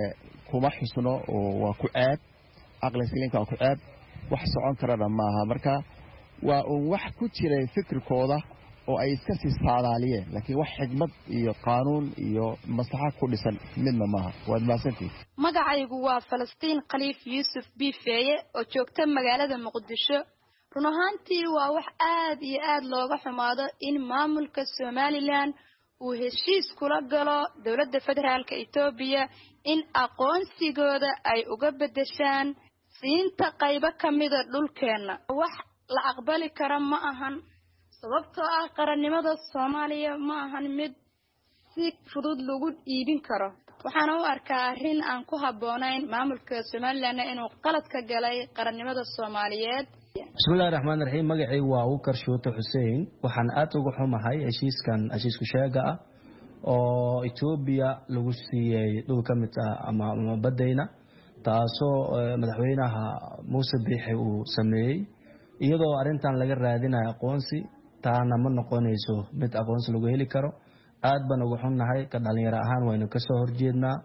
kuma xusno oo waa ku ceeb aqli saliimka ku ceeb wax socon karana maaha marka waa wax ku jiray fikirkooda oo ay iska sii saadaaliyeen laakiin wax xigmad iyo qaanuun iyo maslaxa ku dhisan midna maaha waad maasantii magacaygu waa Falastiin Khaliif Yuusuf Bifeeye oo joogta magaalada Muqdisho run ahaantii waa wax aad iyo aad looga xumaado in maamulka Somaliland uu heshiis kula galo dowladda federaalka Itoobiya in aqoonsigooda ay uga bedeshaan siinta qaybo kamida dhulkeena wax la aqbali kara ma ahan sababtoo ah qarannimada Soomaaliya ma ahan mid si fudud lagu iibin karo waxaan u arkaa arrin aan ku habboonayn maamulka Somaliland inuu qalad ka galay qarannimada Soomaaliyeed bismillaahir rahmaanir rahiim magacay waa Ukar Shooto Hussein waxaan aad ugu xumahay heshiisku sheega ah oo Itoobiya lagu siiyay dhul ka mid ah ama badayna taasoo madaxweynaha Muuse Biixi uu sameeyay iyadoo arintan laga raadinayo aqoonsi taana ma noqonayso mid aqoonsi lagu heli karo aad baan ugu xunnahay ka dhalinyaro ahaan waynu ka soo horjeednaa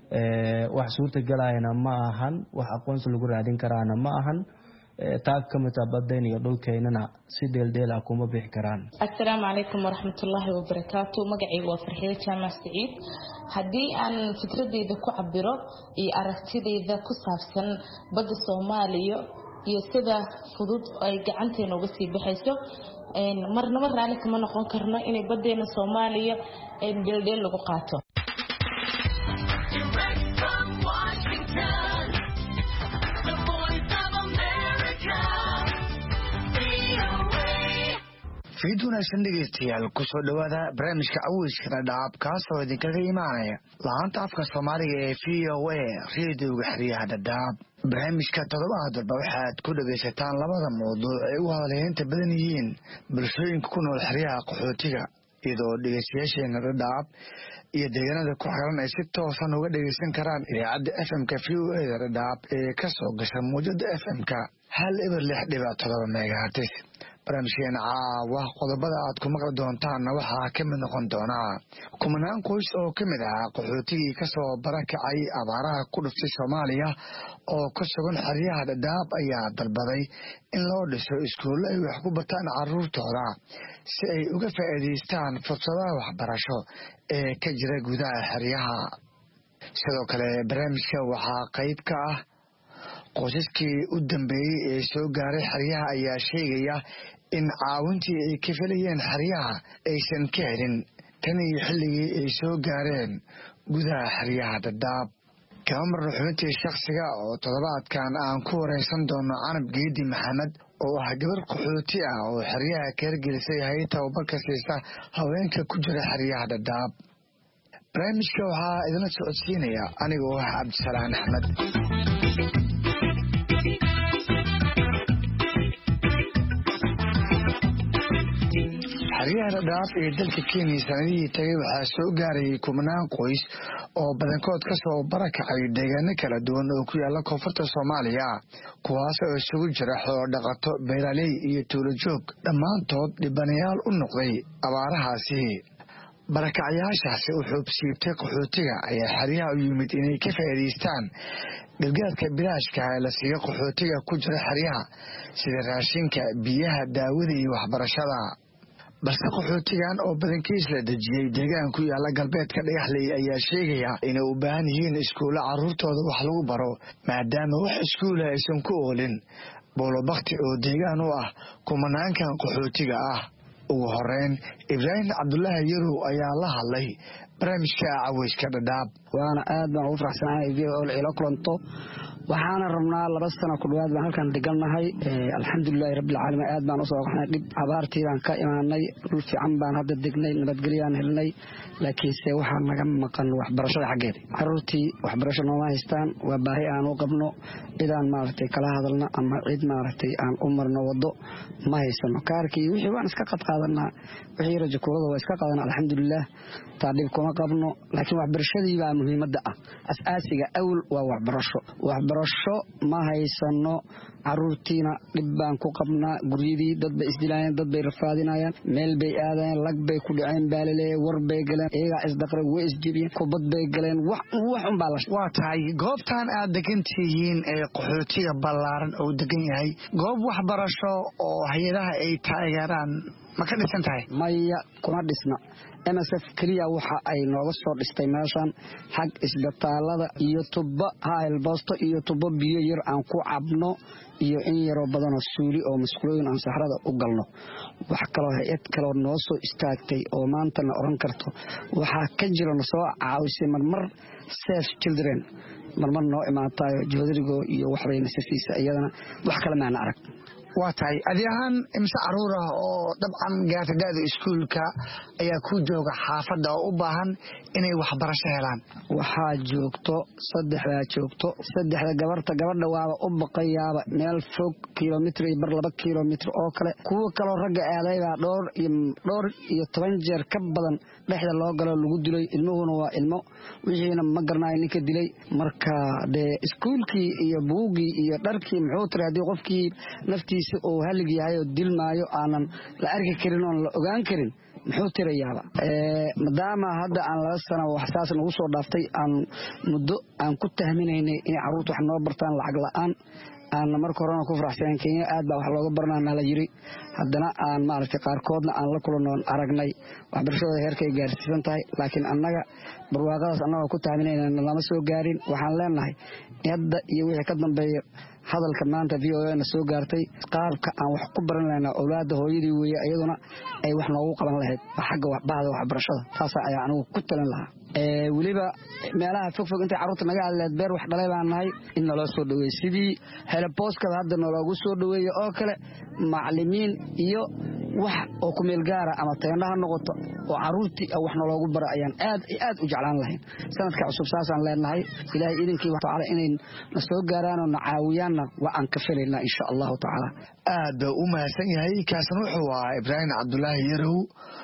wax suurta galayna ma ahan wax aqoonsi lagu raadin karaana ma ahan taag ka mid ah badeen iyo dhulkeennana si dheeldheel ah kuma bixi karaan assalaamu calaykum waraxmatullaahi wabarakaatu magacaygu waa Farxiyo Jaamac Saciid haddii aan fikradeyda ku cabiro iyo aragtideyda ku saabsan badda Soomaaliya iyo sida fudud ay gacanteena uga sii baxayso marnaba raali kama noqon karno inay badeena Soomaaliya dheeldheel lagu qaato fiid wanaagsan dhegeystayaal kusoo dhawaada barnaamijka caweyska dhadhaab kaasoo idinkaga imaanaya laanta afka soomaaliga ee VOA reediyoga xeryaha dhadhaab barnaamijka toddobaad walba waxaad ku dhagaysataan labada mawduuc ay u hadalheynta badan yihiin bulshooyinka ku nool xeryaha qaxootiga iyadoo dhegeystayaasheena dhadhaab iyo deegaanada ku xiran ay si toosan uga dhegeysan karaan idaacadda FM-ka VOA dhadhaab ee kasoo gasha muujada FM-ka 106.7 megahertz barnaamijkeena caawa qodobada aad ku maqli doontaanna waxaa ka mid noqon doonaa kumanaan qoys oo ka mid ah qaxootigii kasoo barakacay abaaraha ku dhuftay Soomaaliya oo ku sugan xeryaha dhadhaab ayaa dalbaday in loo dhiso iskuulo ay wax ku bartaan carruurtooda si ay uga faa'iidaystaan fursadaha waxbarasho ee ka jira gudaha xeryaha sidoo kale barnaamijka waxaa qayb ka ah qoysaskii u dambeeyey ee soo gaaray xeryaha ayaa sheegaya in caawintii ay ka felayeen xeryaha aysan ka helin tan iyo xilligii ay soo gaareen gudaha xeryaha dhadhaab kama marno xubintii shakhsiga oo toddobaadkan aan ku wareysan doono Canab Geedi Maxamed oo ah gabar qaxooti ah oo xeryaha ka hirgelisay hay'ad tababarka siisa haweenka ku jira xeryaha dhadhaab barnaamijka waxaa idinla socodsiinaya anigoo ah Cabdisalaan Axmed xeryaha dhadhaab ee dalka Kenya sanadihii tagay waxaa soo gaaray kumanaan qoys oo badankood kasoo barakacay deegaano kala duwan oo ku yaala koonfurta Soomaaliya kuwaas oo isugu jira xoolo dhaqato beeraley iyo tuulo joog dhammaantood dhibanayaal u noqday abaarahaasi barakacyaashaasi u xuubsiibtay qaxootiga ayaa xeryaha u yimid inay ka faa'iidaystaan gargaarka bilaashka ee la siiyo qaxootiga ku jira xeryaha sida raashinka biyaha daawada iyo waxbarashada balse qaxootigan oo badankiis la dejiyey deegaan ku yaala galbeedka Dhagaxley ayaa sheegaya inay u baahan yihiin iskuulo carruurtooda wax lagu baro maadaama wax iskuul aysan ku oolin boolobakti oo deegaan u ah kumanaankan qaxootiga ah ugu horeyn Ibrahim Cabdullaahi Yarow ayaa la hadlay barnaamijka caweyska dhadhaab waana aad baan ugu faraxsanahay VOA ila kulanto waxaana rabnaa 2 sano ku dhawaad baan halkan degannahay alxamdulillaah rabbil caalamiin aad baan u soo qaxnay dib abaartii baan ka imaanay dhul fiican baan hadda degnay nabadgelyo helnay laakiin se waxa naga maqan waxbarashada xageeda carruurtii waxbarasho nooma haystaan waa baahi aan u qabno idaan maartay kala hadalna ama cid maartay aan u marno wado ma haysano kaarkii wixii waan iska qadqaadanaa wixii rajakoolada waa iska qaadanaa alxamdulillaah taadib kuma qabno laakiin waxbarashadii baa muhiimada ah asaasiga awl waa waxbarasho ma haysano carruurtiina dhib baan ku qabnaa guryadii dad bay isdilaayeen dad bay rafaadinayaan meel bay aadayeen lag bay ku dhaceen baalaleey war bay galeen iyagaa isdaqray way isjibiyeen kubad bay galeen wax unbaa la waa tahay goobtan aad degan tihiin ee qaxootiga ballaaran oo degan yahay goob waxbarasho oo hay'adaha ay taageeraan ma ka dhisan tahay maya kuma dhisna MSF kaliya waxa ay nooga soo dhistay meeshan xag isbitaalada iyo tuba haylboosto iyo tuba biyo yar aan ku cabno iyo in yaro badan oo suuli oo masquulooyin aan saxrada u galno wax kale hay'ad kale noo soo istaagtay oo maanta na oran karto waxa ka jira soo caawisay marmar Safe Children marmar noo imaatayo joodarigo iyo waxbayna safiisa iyadana wax kale ma arag waa tahay adi ahaan imse carruur ah oo dabcan gaarta da'da iskuulka ayaa ku jooga xaafadda oo u baahan inay waxbarasho helaan waxaa joogto 3 gabadha waaba u baqayaaba meel fog kilomitir iyo bar 2 kilomitir oo kale kuwa kale ragga aaday baa dhowr iyo 10 jeer ka badan dhexda loo galo lagu dilay ilmuhuna waa ilmo wixiina ma garanayo ninka dilay marka de iskuulkii iyo buugii iyo dharkii muxuu tiraahday qofkii naftiisa oo halig yahay oo dilmaayo aanan la arki karin oo la ogaan karin muxuu tirayaaba maadaama hadda aan 2 sano wax saas nagu soo dhaaftay aan muddo aan ku tahminaynay in carruurtu wax noo bartaan lacag la'aan aan marka horena ku faraxsan Kenya aad baa wax looga barnaana la yiri haddana aan maartay qaarkoodna aan la kulano aragnay waxbarashada heerkay gaarsiisan tahay laakiin annaga barwaaqadaas annaga ku tahminaynay lama soo gaarin waxaan leenahay hadda iyo wixii ka dambeeyo hadalka maanta VOA na soo gaartay qaabka aan wax ku baran lahayn awlaada hooyadii weeye iyaduna ay wax noogu qaban lahayd xagga waxbarashada taas ayaa anigu ku talin lahaa waliba meelaha fog inta carruurta naga hadleed beer wax dhalay baan nahay in naloo soo dhaweey sidii hele booskada hadda naloogu soo dhaweeyo oo kale macallimiin iyo wax oo ku meel gaara ama teendhaha noqoto oo caruurtii waxna loogu baro ayaan aad u jeclaan lahayn sanadka cusub saasaan leenahay ilaahay idinkii wa taala inay na soo gaaraan oo na caawiyaanna waa aan ka filaynaa insha allahu tacaala aad u mahadsan yahay kaasna wuxuu ahaa Ibraahim Cabdullaahi Yarow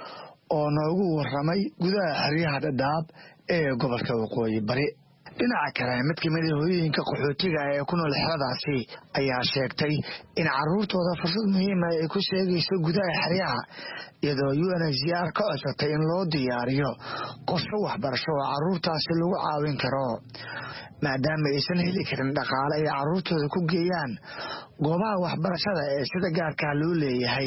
oo noogu warramay gudaha xeryaha Dhadhaab ee gobolka Waqooyi Bari. dhinaca kale mid ka mid ah hooyooyinka qaxootiga ee ku nool xeradaasi ayaa sheegtay in caruurtooda fursad muhiim ah ay ku sheegayso gudaha xeryaha iyadoo UNHCR ka codsatay in loo diyaariyo qorshe waxbarasho oo caruurtaasi lagu caawin karo maadaama aysan heli karin dhaqaale ay caruurtooda ku geeyaan goobaha waxbarashada ee sida gaarka loo leeyahay.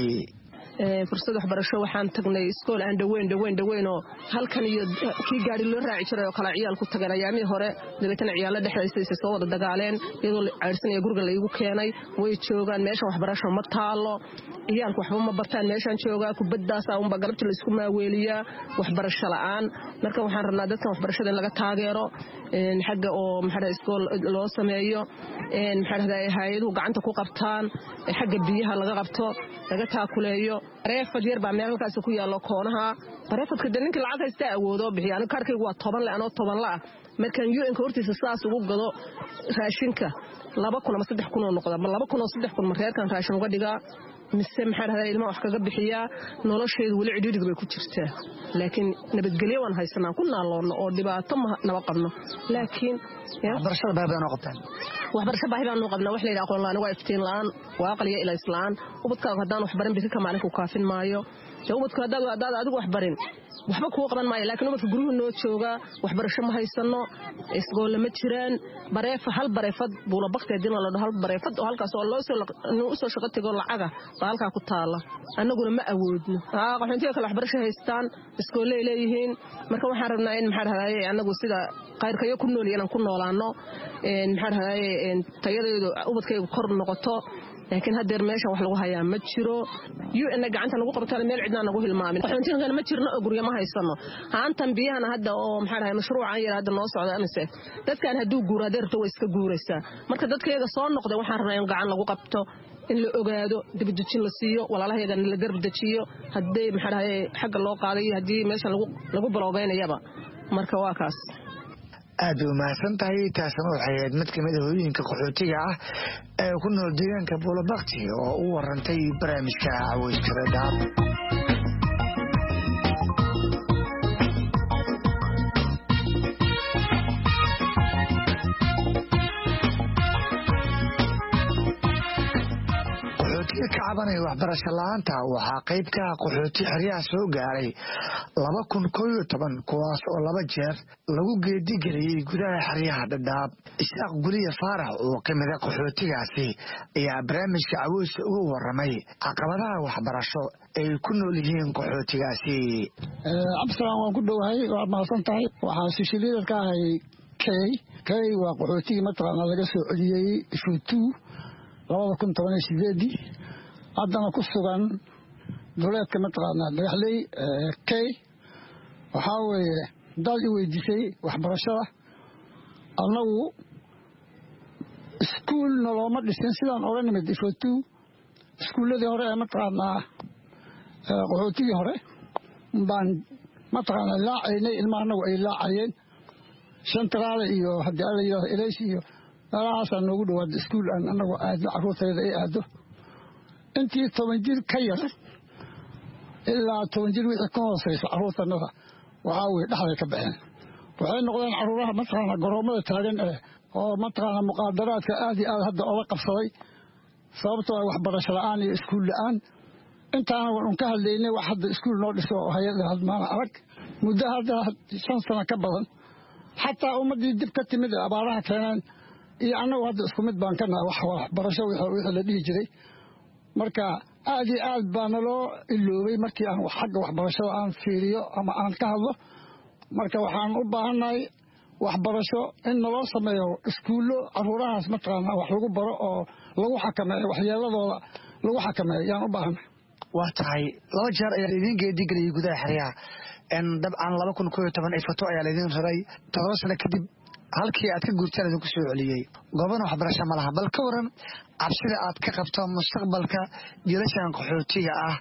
fursad waxbarasho waxaan tagnay iskool aan dhaweyn oo halkan iyo kii gaari loo raaci jiray oo kala ciyaal ku tagan ayaamii hore dabeetana ciyaal dhexdiisa soo wada dagaaleen iyadoo caarsanaya guriga la igu keenay way joogaan meesha waxbarasho ma taalo ciyaalku waxba ma bartaan meeshan joogaa kubadaas aan ba galabta la isku maaweeliyaa waxbarasho la'aan marka waxaan rabnaa dadkan waxbarashada in laga taageero xagga oo maxaa iskool loo sameeyo maxaa hay'aduhu gacanta ku qabtaan xagga biyaha laga qabto laga taakuleeyo bareefad yar baa meel halkaas ku yaalo koonaha bareefadka ninka lacag haysta awoodo bixiyo aniga karkaygu waa 10 la anoo 10 la markaan UN-ka hortiisa saas ugu gado raashinka 2,000 ama 3,000 oo noqda ma 2,000 oo 3,000 markaan raashin uga dhigaa mise maxaa ilmo wax kaga bixiyaa nolosheedu wali cidhiidhi bay ku jirtaa laakiin nabadgelyo waan haysanaa ku naaloon oo dhibaato ma naba qabno laakiin waxbarashada baabaan oo qabtaan waxbarasho baahidaan oo qabnaa wax la yiraahdo aqoon la'aan waa iftiin la'aan waa aqliya ila islaan ubadkaaga hadaan wax baran bixi kama ku kaafin maayo ubadka hadaan adigu wax barin waxba ku qaban maayo laakiin ubadka guriga noo jooga waxbarasho ma haysano isgool ma jiraan hal bareefad buula baqteedina la hal bareefad oo halkaas oo loo soo shaqo tago lacaga halka ku taala annaguna ma awoodno qaxoontiga kala waxbarasho haystaan iskool leeyihiin marka waxaan rabnaa in maxaa raayay annagu sida qayrkayo ku nool inaan ku noolaano maxaa raayay tayadeedu ubadkaygu kor noqoto laakiin hadeer meesha wax lagu hayaa ma jiro UN gacanta lagu qabto meel cidna nagu hilmaamin qaxoontiga ma jirno oo guriga ma haysano haantan biyahana hadda oo maxaa raayay mashruucan yar hadda noo socda amise dadkan haduu guuradeerto way iska guuraysaa marka dadkayga soo noqday waxaan rabnaa in gacan lagu qabto in la ogaado dibadujin la siiyo walaalaheeda la garab dajiyo haddii maxaa raayay xagga loo qaaday hadii meesha lagu baloogeynayaba marka waa kaas aad u mahadsan tahay taasna waxay ahayd mid ka mid ah hooyooyinka qaxootiga ah ee ku nool deegaanka Buulabaqti oo u warantay barnaamijka Cawayska Dhadhaab. cabanay waxbarasho la'aanta waxaa qayb ka ah qaxooti xeryaha soo gaaray 2011 kuwaas oo 2 jeer lagu geedigeliyey gudaha xeryaha Dhadhaab. Isaaq Guliya Faarax oo ka mid ah qaxootigaasi ayaa barnaamijka Cawayska ugu warramay caqabadaha waxbarasho ay ku nool yihiin qaxootigaasi. Absalaan waan ku dhowahay waa mahadsan tahay waxaan shishiilada ka ahay kay waa qaxootiga mataqaana laga soo celiyay Shuutu 2018 haddana ku sugan dowladka mataqaana dhagaxley kay waxaa weeye dad i weydiisay waxbarashada annagu iskuul noloma dhisin sidaan oga nimid Shuutu iskuuladii hore ee mataqaana qaxootigii hore baan mataqaana laacaynay ilmaha annagu ay laacayeen Shantaale iyo haddii ala yiraahdo Ilays iyo meelahaasaan noogu dhawaada iskuul aan annagu aadno carruurtayda ay aado intii 10 jir ka yar ilaa 10 jir wixii ka hooseysa carruurtanada waxaa weeye dhexday ka baxeen waxay noqdeen carruuraha mataqaana garoomada taagan oo mataqaana muqaadaraadka aad iyo aad hadda oga qabsaday sababtoo ah waxbarasho la'aan iyo iskuul la'aan intaana waan ka hadlaynay wax hadda iskuul noo dhiso oo hay'adda hadmaana arag muddo hadda 5 sano ka badan xataa ummadii dib ka timid abaaraha keeneen iyo annagu hadda isku mid baan ka nahay waxbarasho wixii la dhihi jiray marka aad iyo aad baa naloo iloobay markii aan xagga waxbarashada aan fiiriyo ama aan ka hadlo marka waxaan u baahannahay waxbarasho in naloo sameeyo iskuullo carruurahaas mataqaana wax lagu baro oo lagu xakameeyo waxyeeladooda lagu xakameeyo yaan u baahannahay. waa tahay 2 jeer ayaa idin geedigeliyay gudaha xeryaha dabcan 2011 ifato ayaa laydin raray 7 sano kadib halkii aad ka guurtaan idinku soo celiyey goobana waxbarasho ma laha bal ka waran cabsida aad ka qabto mustaqbalka jiilashan qaxootiga ah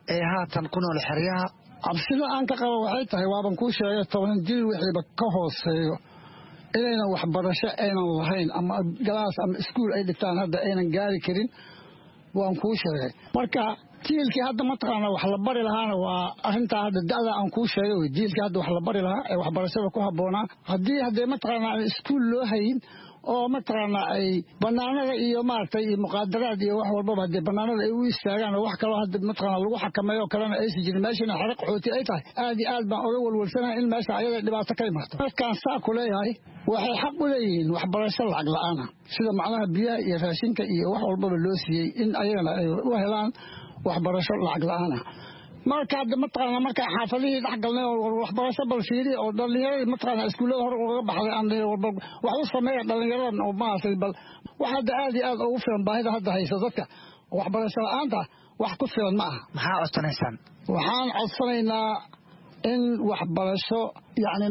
ee haatan ku nool xeryaha? cabsida aan ka qabo waxay tahay waaban kuu sheegay 10 jil wixiiba ka hooseeyo inaynan waxbarasho aynan lahayn ama galaas ama iskuul ay dhigtaan hadda aynan gaari karin waan kuu sheegay marka jiilkii hadda mataqaana wax la bari lahaana waa arrintaa hadda da'da aan kuu sheegay jiilkii hadda wax la bari lahaa ee waxbarashada ku habboonaa haddii mataqaana aan iskuul loo hayin oo mataqaana ay banaanada iyo maartay iyo muqaadaraad iyo wax walba hadii banaanada ay u istaagaan oo wax kale hadda mataqaana lagu xakameeyo kalena ay si jirin meeshana xaraq xooti ay tahay aad baan uga walwalsanahay in meesha ayada dhibaato ka imaado markaan saa ku leeyahay waxay xaq u leeyihiin waxbarasho lacag la'aan sida macnaha biyaha iyo raashinka iyo wax walba loo siiyay in ayagana ay u helaan waxbarasho lacag la'aan marka hadda mataqaana marka xaafadihii dhaxgalnay oo waxbarasho bal fiiri oo dhalinyarada mataqaana iskuulada hor uga baxday aan wax u sameeyo dhalinyarada oo maasay bal waxa aad ugu filan baahida hadda hayso dadka waxbarasho la'aanta wax ku filan ma aha maxaa codsanaysaan? waxaan codsanaynaa in waxbarasho yani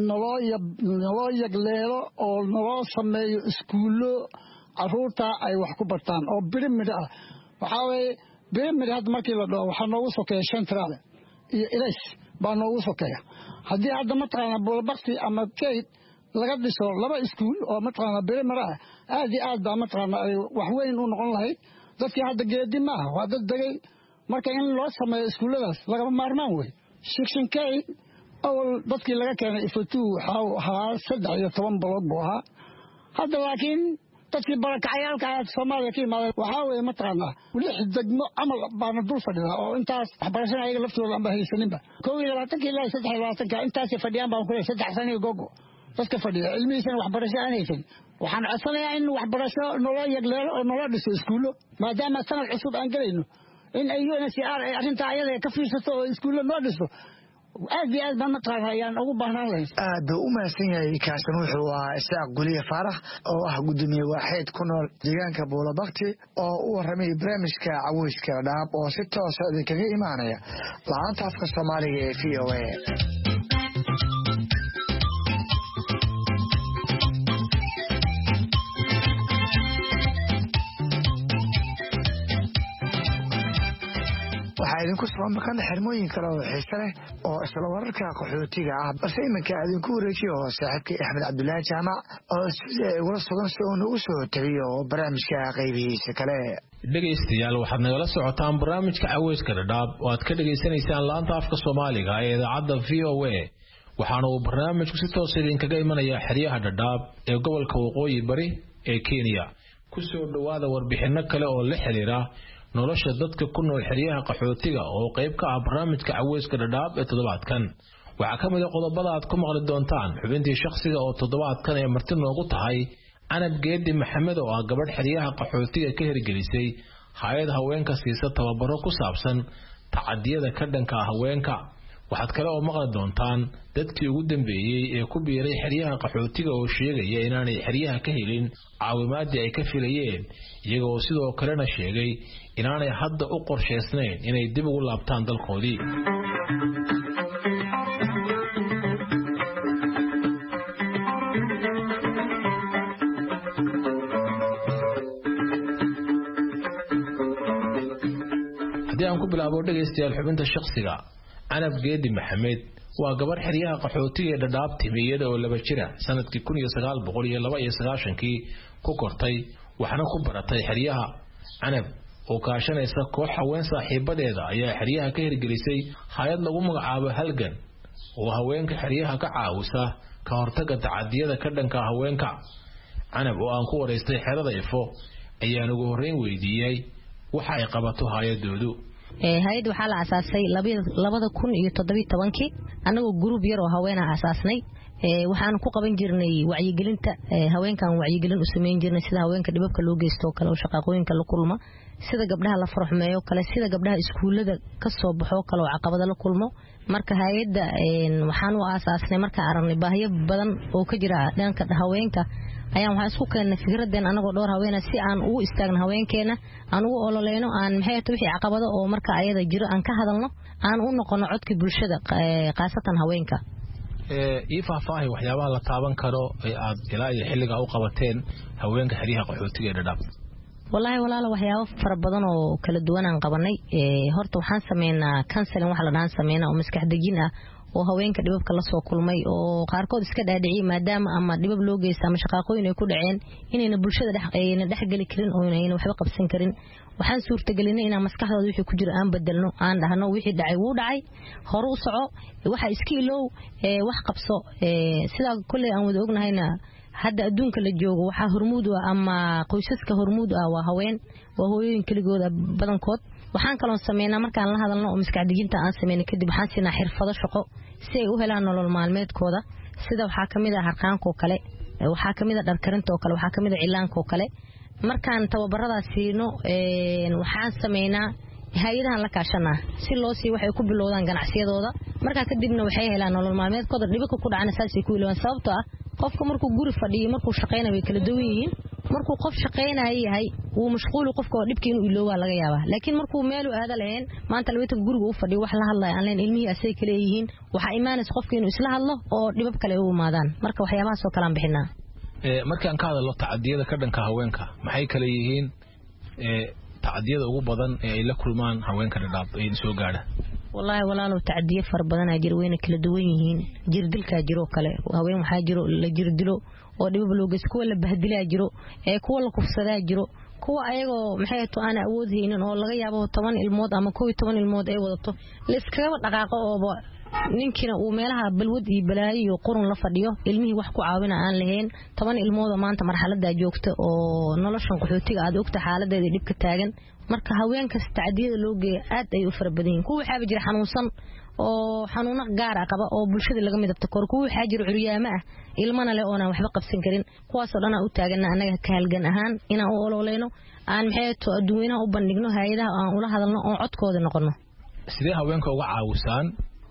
noloo yagleelo oo noloo sameeyo iskuulo caruurta ay wax ku bartaan oo birimid ah waxa weeye birimid hadda markii la dhaho waxaa noogu sokeeya Central iyo Ilays baa noogu sokeeya haddii hadda mataqaana Bulbaqti ama Keyd laga dhiso 2 iskuul oo mataqaana birimid ah aad baa mataqaana ay wax weyn u noqon lahayd dadkii hadda geedi ma aha waa dad degay marka in loo sameeyo iskuuladaas lagama maarmaan wey Shikshinkay awal dadkii laga keenay Ifatu waxa ahaa 13 balood buu ahaa hadda laakiin dadkii barakacayaalka Soomaaliya ka yimaadeen waxa weeye mataqaana wali degmo amal baan dul fadhiyaa oo intaas waxbarashada ayaga laftooda aan bahaysaninba 22 ilaa 23 intaas fadhiyaan baan ku leeyahay 3 sano gogo dadka fadhiya ilmihiisana waxbarasho aan haysan waxaan codsanayaa in waxbarasho nolol yagleelo oo nolol dhiso iskuulo maadaama sanad cusub aan galayno in UNHCR ay arrinta ayada ka fiirsato oo iskuulo noo dhiso aad baan mataqaana ayaan ugu baahnaan lahayn aad u mahadsan yahay kaasan wuxuu ahaa Isaaq Guliye Faarax oo ah gudoomiye waaxid ku nool deegaanka Bulbaqti oo u waramay barnaamijka Caweyska Dhadhaab oo si toos ah idinkaga imaanaya laanta afka Soomaaliga ee VOA. waxaa idinku soo maqan xirmooyin kale oo xiiso leh oo isla wararka qaxootiga ah balse iminka idinku wareejiyo saaxiibkii Axmed Cabdullaahi Jaamac oo sida ugula sugan si uu nagu soo tabiyo barnaamijka qaybihiisa kale. dhegaystayaal waxaad nagala socotaan barnaamijka Caweyska Dhadhaab oo aad ka dhageysanaysaan laanta afka Soomaaliga ee idaacadda VOA waxaana uu barnaamijku si toos ah idinkaga imanayaa xeryaha Dhadhaab ee gobolka Waqooyi Bari ee Kenya ku soo dhawaada warbixino kale oo la xiriira nolosha dadka ku nool xeryaha qaxootiga oo qayb ka ah barnaamijka Caweyska Dhadhaab ee toddobaadkan waxa kamid ah qodobada aad ku maqli doontaan xubintii shakhsiga oo toddobaadkan ay marti noogu tahay Anab Geedi Maxamed oo ah gabadh xeryaha qaxootiga ka hirgelisay hay'ad haweenka siisa tababaro ku saabsan tacadiyada ka dhanka ah haweenka waxaad kale oo maqli doontaan dadkii ugu dambeeyay ee ku biiray xeryaha qaxootiga oo sheegaya inaanay xeryaha ka helin caawimaadii ay ka filayeen iyagoo sidoo kalena sheegay inaanay hadda u qorsheysnayn inay dib ugu laabtaan dalkoodii. haddii aan ku bilaabo dhegaystayaal xubinta shakhsiga Anab Geedi Maxamed waa gabar xeryaha qaxootiga ee Dhadhaab timiyada oo 2 jira sanadkii 1992 ku kortay waxna ku baratay xeryaha. Anab oo kaashanaysa koox haween saaxiibadeeda ayaa xeryaha ka hirgelisay hay'ad lagu magacaabo Halgan oo haweenka xeryaha ka caawisa ka hortagga tacadiyada ka dhanka haweenka. Anab oo aan ku wareystay xerada Ifo ayaan ugu horreyn weydiiyay waxa ay qabato hay'adoodu. hay'ad waxaa la aasaasay 2017 anagoo group yar oo haween ah aasaasnay waxaan ku qaban jirnay wacyigelinta haweenkan wacyigelin u sameyn jirnay sida haweenka dhibabka loo geysto kale oo shaqooyinka la kulma sida gabdhaha la farxumeeyo kale sida gabdhaha iskuulada ka soo baxo kale oo caqabado la kulmo marka hay'adda waxaan u aasaasnay marka aragnay baahiyo badan oo ka jira dhanka haweenka ayaan waxa isku keenay fikradan anagoo dhowr haweena si aan ugu istaagno haweenkeena aan ugu ololeeyno aan maxay tahay wixii caqabado oo marka ayada jiro aan ka hadalno aan u noqono codka bulshada qaasatan haweenka faahfaahay waxyaabaha la taaban karo ee aad ilaa iyo xilliga u qabateen haweenka xeryaha qaxootiga ee Dhadhaab. wallahi walaalo waxyaabo fara badan oo kala duwan aan qabanay horta waxaan sameynaa counseling waxa la dhahan sameynaa oo maskax dejin ah oo haweenka dhibabka la soo kulmay oo qaarkood iska dhaadhiciyay maadaama ama dhibab loo geystay ama shaqooyin ay ku dhaceen inayna bulshada dhex gali karin oo inayna waxba qabsan karin waxaan suurtagelinay inaan maskaxdooda wixii ku jira aan bedelno aan dhahno wixii dhacay wuu dhacay hore u soco waxa iska iloow wax qabso sida kulli aan wada ognahayna hadda adduunka la joogo waxa hormuud ama qoysaska hormuud waa haween waa hooyooyin kaligooda badankood waxaan kaloon sameynaa markaan la hadalno oo maskax dejinta aan sameeyay kadib waxaan siinaa xirfado shaqo si ay u helaan nolol maalmeedkooda sida waxa kamid ah harqaanka kale waxa kamid ah dhar karinta kale waxa kamid ah cilaanka kale markaan tababarada siino waxaan sameynaa hay'adahan la kaashana si loo sii waxay ku bilowdaan ganacsiyadooda marka kadibna waxay helaan nolol maalmeedkooda dhibka ku dhacana saasi ku ilaawan sababtoo ah qofka markuu guri fadhiyo markuu shaqeynayo way kala duwan yihiin markuu qof shaqeynayo yahay uu mashquul qofka dhibka inuu iloowa laga yaabaa laakiin markuu meel u aada leen maanta labada guriga uu fadhiyo wax la hadlayo aan leen ilmihii asay kale yihiin waxa iimaanaysa qofka inuu isla hadlo oo dhibab kale u imaadaan marka waxyaabahaas oo kale aan bixinaa markaan ka hadalno tacadiyada ka dhanka haweenka maxay kale yihiin tacadiyada ugu badan ee ay la kulmaan haweenka dhadhaab ay soo gaadha wallahi walaalo tacadiyo far badan ay jirween kala duwan yihiin jirdilka jiro kale haween waxa jiro la jirdilo oo dhibab loo geys kuwa la bahdilaa jiro kuwa la kufsadaa jiro kuwa ayagoo maxay to aan awoodaynin oo laga yaabo 10 ilmood ama 12 ilmood ay wadato la iskaga dhaqaaqo oo ninkina uu meelaha balwad iyo balaayo iyo qurun la fadhiyo ilmihii wax ku caawina aan lahayn 10 ilmood maanta marxaladda joogta oo noloshan qaxootiga aad ogta xaaladeeda dhibka taagan marka haweenka tacadiyada loo geeyo aad ay u farbadeen kuwa waxa jira xanuunsan oo xanuuna gaar ah qaba oo bulshada laga midabta kor kuwa waxa jira curyaama ah ilmana leh oo aan waxba qabsan karin kuwaas oo dhan u taaganna anaga ka halgan ahaan inaan u ololeyno aan maxay to adduunyada u bandhigno hay'adaha aan ula hadalno oo codkooda noqono sidee haweenka uga caawisaan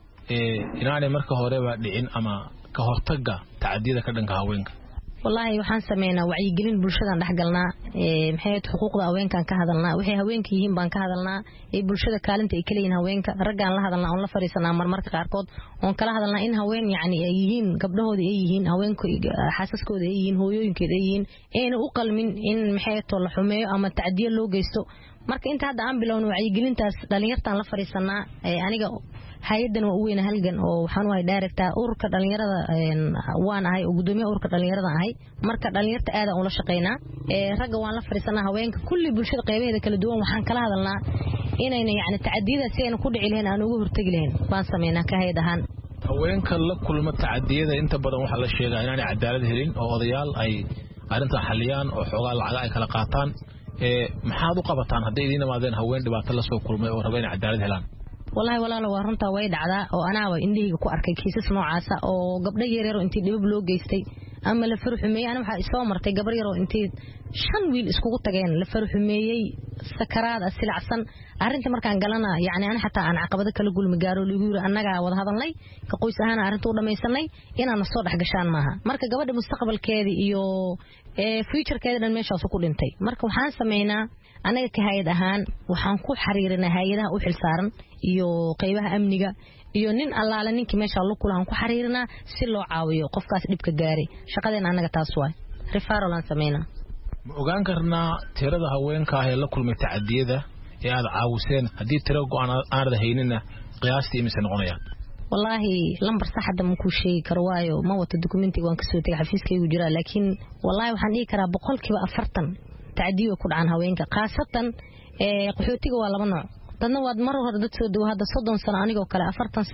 inaanay marka horeba dhicin ama ka hortaga tacadiyada ka dhanka haweenka wallahi waxaan sameynaa wacyigelin bulshada dhaxgalnaa maxay xuquuqda haweenka ka hadalnaa waxay haweenka yihiin baan ka hadalnaa bulshada kaalinta ay kaleeyeen haweenka raggaan la hadalnaa oo la fariisanaa marmarka qaarkood oo kala hadalnaa in haween yaani ay yihiin gabdhahooda ay yihiin haweenku xaasaskooda ay yihiin hooyooyinkeeda ay yihiin ayna u qalmin in maxay to la xumeeyo ama tacadiyo loo geysto marka inta hadda aan bilowno wacyigelintaas dhalinyartaan la fariisanaa aniga hay'adan waa weyn halgan oo waxaan wahay director ururka dhalinyarada waan ahay oo gudoomiyaha ururka dhalinyarada ahay marka dhalinyarta aad aan ula shaqeynaa ragga waan la fariisanaa haweenka kulli bulshada qaybaheeda kala duwan waxaan kala hadalnaa inayna yaani tacadiyada si ayna ku dhici lahayn aan uga hortagi lahayn baan sameynaa ka hay'ad ahaan haweenka la kulma tacadiyada inta badan waxa la sheegaa inaanay cadaalad helin oo odayaal ay arinta xaliyaan oo xogaa lacag ay kala qaataan maxaad u qabataan haday idin imaadeen haween dhibaato la soo kulmay oo rabeen cadaalad helaan wallahi walaalo waa runta way dhacdaa oo anaaba indhihiga ku arkay kiisas noocaas oo gabdho yaryar oo intii dhibab loo geystay ama la farxumeeyay ana waxa soo martay gabar yar oo intii 5 wiil iskugu tageen la farxumeeyay sakaraad silacsan arinta markaan galana yaani ana xataa aan caqabado kala gulmi gaaro lagu yiri annaga wada hadalnay ka qoys ahaan arinta u dhameysanay inaan soo dhaxgashaan maaha marka gabadha mustaqbalkeeda iyo future-keeda dhan meeshaas ku dhintay marka waxaan sameeynaa anaga ka hay'ad ahaan waxaan ku xariirinaa hay'adaha u xilsaaran iyo qaybaha amniga iyo nin allaale ninkii meesha loo kulaan ku xariirinaa si loo caawiyo qofkaas dhibka gaaray shaqadeena anaga taas waay referral aan sameeynaa ma ogaan karnaa tirada haweenka ah ee la kulmay tacadiyada ee aad caawiseen haddii tiro go'aan aan haynina qiyaastii imisa noqonayaan wallahi lambar sax hadda ma ku sheegi karo waayo ma wata dokumentiga waan ka soo tagay xafiiskaygu jira laakiin wallahi waxaan dhihi karaa 40% tacadiyo ku dhacaan haweenka qaasatan qaxootiga waa laba nooc dadna waad mar hore dad soo dhaw hadda 30 sano anigoo kale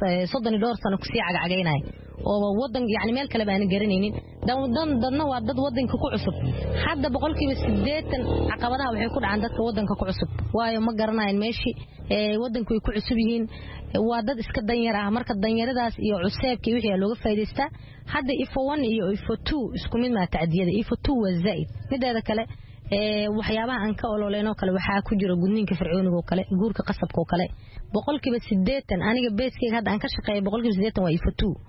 32 sano ku sii cagacagaynay oo wadan yaani meel kale baan garanaynin dadna waa dad wadanka ku cusub hadda 80% caqabadaha waxay ku dhacaan dadka wadanka ku cusub waayo ma garanayaan meeshii wadanku ay ku cusub yihiin waa dad iska danyar ah marka danyaradaas iyo cuseebkii wixii looga faa'iideystaa hadda ifo 1 iyo ifo 2 isku mid ma tacadiyada ifo 2 waa zaid mideeda kale waxyaabaha aan ka ololeyno kale waxa ku jira gudniinka fircooniga oo kale guurka qasabka oo kale 80% aniga beeskeyga hadda aan ka shaqeeyo 80% waa ifo 2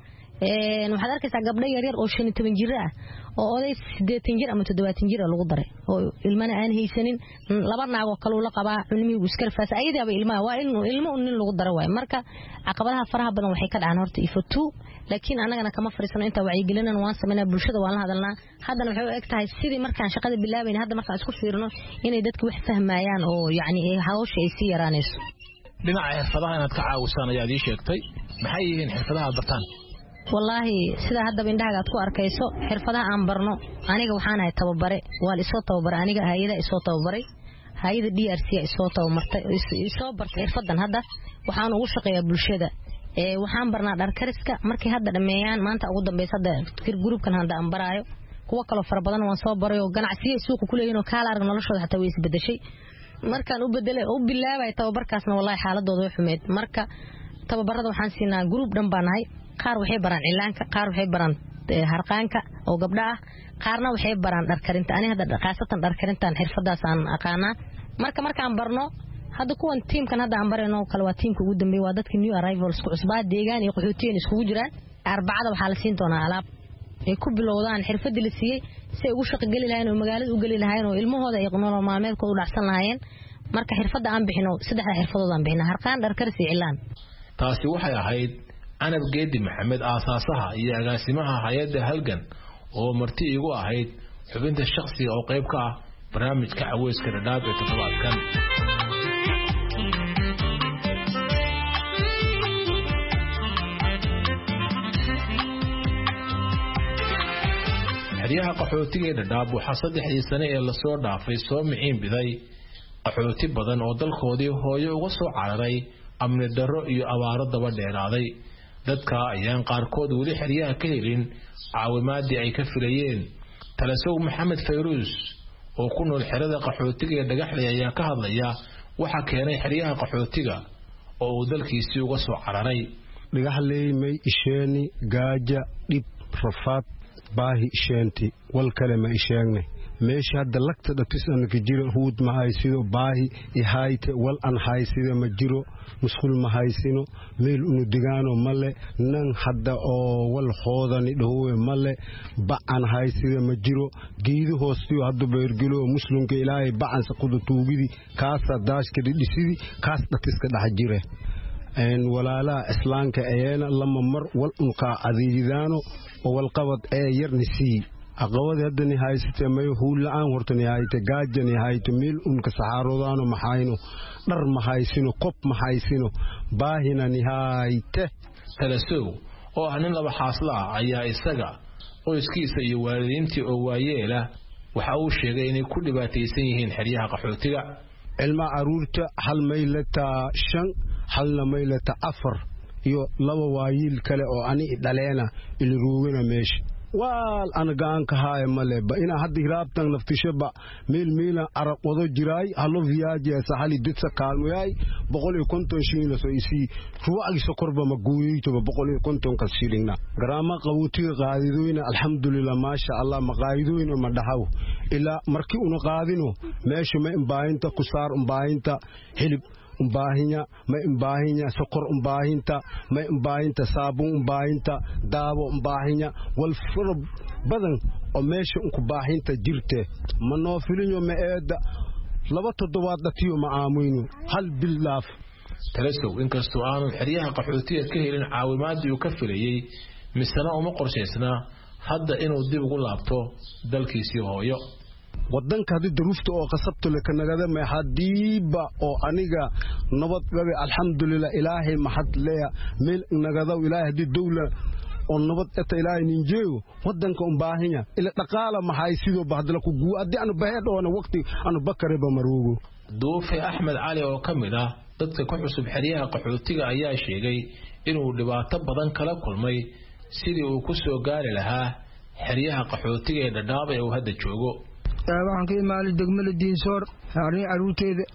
waxaad arkaysaa gabdho yaryar oo 15 jir ah oo oday 80 jir ama 70 jir lagu daray oo ilmana aan haysanin laba naag oo kale la qabaa cilmiga uu iska faas ayadaba ilmaha waa ilmo nin lagu daray way marka caqabadaha faraha badan waxay ka dhacaan horta ifatu laakiin anagana kama fariisano inta wacyi gelinan waan sameynaa bulshada waan la hadalnaa haddana waxay u egtahay sidii markaan shaqada bilaabayna hadda markaan isku fiirno inay dadku wax fahmayaan oo yaani hawsha ay si yaraanayso dhinaca xirfadaha inaad ka caawisaan ayaad ii sheegtay maxay yihiin xirfadaha bartaan wallahi sida hadda indhaha aad ku arkayso xirfadaha aan barno aniga waxaan ahay tababare waa isoo tababare aniga hay'ada isoo tababaray hay'ada DRC isoo tababartay isoo bartay xirfadan hadda waxaan ugu shaqeeyaa bulshada waxaan barnaa dhar kariska markii hadda dhameeyaan maanta ugu dambeysay hadda groupkan hadda aan baraayo kuwa kale fara badan waan soo baray oo ganacsiga suuqa ku leeyahay oo kala arag noloshooda xataa way isbedeshay markaan u bilaabay tababarkaasna wallahi xaaladooda way xumeed marka tababarada waxaan siinaa group dhan baanahay qaar waxay baraan cilaanka qaar waxay baraan harqaanka oo gabdha ah qaarna waxay baraan dhar karinta aniga hadda qaasatan dhar karintan xirfadaas aan aqaana markaan barno hadda kuwan teamkan hadda aan barayno kala waa teamka ugu dambeeyay waa dadka new arrivals ku cusbaa deegaan iyo qaxootiga isku jiraan arbacada waxa la siin doonaa alaab ay ku bilowdaan xirfad la siiyay si ay ugu shaqo gali lahayn oo magaalada u gali lahayn oo ilmahooda ay nolol maalmeedkooda u dhacsan lahaayeen marka xirfada aan bixino saddex xirfadood aan bixino harqaan dhar karis iyo cilaan taasi waxay ahayd Anab Geedi Maxamed aasaasaha iyo agaasimaha hay'adda halgan oo marti igu ahayd xubinta shakhsiga oo qayb ka ah barnaamijka Caweyska Dhadhaab ee toddobaadkan xeryaha qaxootiga ee Dhadhaab waxaa 3 sano ee la soo dhaafay soo miciin biday qaxooti badan oo dalkoodii hooyo uga soo cararay amni darro iyo abaaro daba dheeraaday dadka ayaan qaarkood weli xeryaha ka helin caawimaadii ay ka filayeen Talasow Maxamed Fayruus oo ku nool xerada qaxootiga ee Dhagaxley ayaa ka hadlaya waxa keenay xeryaha qaxootiga oo uu dalkiisii uga soo cararay Dhagaxley may isheeni gaaja dib rafaad baahi isheenti wal kale ma isheegnay meesha hadda lagta dhatisan ka jiro huud ma haysido baahi ihayte wal an haysido ma jiro musqul ma haysino meel unu digaano male nan hadda oo wal xoodani dhoowe male baan haysido ma jiro geedo hoostiyo hadda beergilo muslimka ilaahay baan saqadu tuugidi kaasa daashka dhisidi kaas dhatiska dhax jire walaala islaanka ayana lama mar wal unqa adiidaano oo wal qabad ee yarnisi aqood hadda ni haysatay may huulaan hortani hayte gaajani hayte meel unka saxaarodaano maxayno dhar ma haysino qof ma haysino baahina ni hayte Talasow oo anin laba xaasla ayaa isaga qoyskiisa iyo waalidiintii oo waayeela waxa uu sheegay inay ku dhibaataysan yihiin xeryaha qaxootiga ilma aruurta hal maylata 5 halna maylata 4 iyo laba waayil kale oo ani dhaleena ilruugana meesha wal ana gaanka haay male ba ina hadda hiraabtan naftishaba meel arab wado jiray halo viyaje sahali ditsa kaalmoyay 150 shilin soo isi ruwaagi sokorba ma gooyito 150 ka shilingna garama qawtiga qaadidoyna alxamdulillah ma sha Allah maqaayidoyna ma dhahaw ila markii una qaadino meesha ma imbaayinta kusaar imbaayinta hilib umbahinya ma imbahinya sokor umbahinta ma imbahinta saabun umbahinta daabo umbahinya wal furb badan oo meesha ku baahinta jirte ma noo filinyo ma eeda laba toddobaad dhatiyo ma aamuyno hal bilaaf Talasow inkastoo aanu xeryaha qaxootiga ka helin caawimaadii uu ka filayay misana uma qorshaysna hadda inuu dib ugu laabto dalkiisii hooyo wadanka hadii duruufta oo qasabto la kanagada ma hadiiba oo aniga nabad gabe alxamdulillah ilaahay mahad leeya meel nagada ilaahay hadii dawla oo nabad eta ilaahay ninjeeyo wadanka baahinya ila dhaqaala ma haysido bahdala ku guu adii anu baheed oo waqti anu bakareba maroogo Duufe Axmed Cali oo kamid ah dadka ku xusub xeryaha qaxootiga ayaa sheegay inuu dhibaato badan kala kulmay sidii uu ku soo gaari lahaa xeryaha qaxootiga ee Dhadhaab ee uu hadda joogo waxaan ka imaalay degmada Diinsoor harin aruurteeda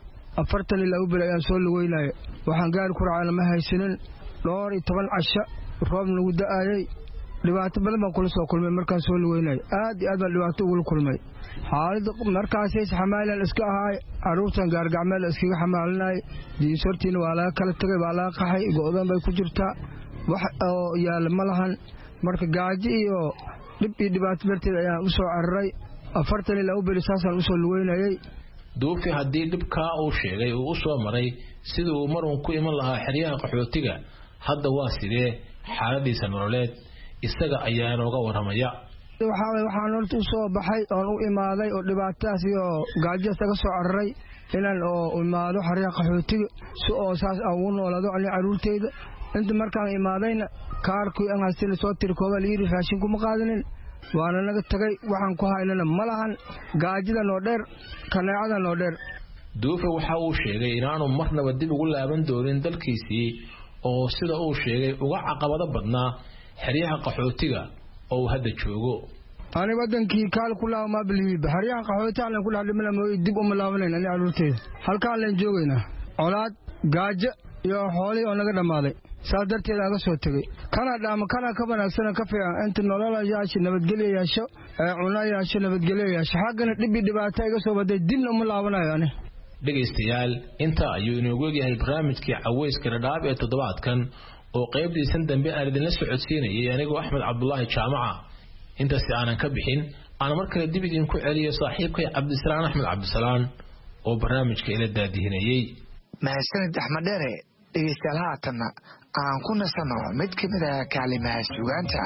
42 bil ayaan soo lugeynay waxaan gaar ku raacay ma haysanin dhowr 10 casha roob lagu daayay dhibaato badan baan kula soo kulmay markaan soo lugeynay aad iyo aad baan dhibaato ugu kulmay xaalada markaas ay xamaalan iska ahay aruurtan gaar gacmeel iskaga xamaalanay Diinsoortiina waa la kala tagay waa la qaxay go'dan bay ku jirtaa wax oo yaal ma lahan marka gaajo iyo dhib iyo dhibaato darteed ayaan u soo cararay 42 beri saasaan u soo lugeynayay duufi haddii dhibkaa uu sheegay uu u soo maray sidii uu mar uun ku iman lahaa xeryaha qaxootiga hadda waa sidee xaaladiisa nololeed isaga ayaa inooga warramaya waxaan horta u soo baxay oon u imaaday oo dhibaatadaas iyo gaajodaas laga soo cararay inaan oo imaado xeryaha qaxootiga si oo saas aan ugu noolaado ani carruurteyda inta markaan imaadayna kaarkii aan haystay soo tirkooba layidhi raashin kuma qaadanin waana naga tagay waxaan ku haynana ma lahan gaajida noo dheer kaneecada noo dheer duufe waxa uu sheegay inaanu marnaba dib ugu laaban doonin dalkiisii oo sida uu sheegay uga caqabado badnaa xeryaha qaxootiga oo uu hadda joogo ani wadankii kaal ku laabma bilhiiba xeryaha qaxootiga aan ku dhaadhimana mooy dib uma laabanayn ani carruurteyda halkaan leen joogaynaa colaad gaajo iyo xoolihii oo naga dhammaaday saas darteed aan ka soo tegey kana ka wanaagsana ka fiican inta nolol yeesho nabadgelyo yeesho cunno yeesho nabadgelyo yeesho xaggana dhib iyo dhibaato iga soo baday dibna uma laabanayo ani dhegaystayaal intaa ayuu inoogu egyahay barnaamijkii caweyska dhadhaab ee toddobaadkan oo qaybtiisan dambe aan idinla socodsiinayay anigoo axmed cabdulaahi jaamaca intaasi aanan ka bixin aan mar kale dib idinku celiyo saaxiibkay cabdisalaan axmed cabdisalaan oo barnaamijka ila daadihinayey mahadsanid axmed dheere dhegaystayaal haatanna aan ku nasanno mid ka mid ah kaalimaha sugaanta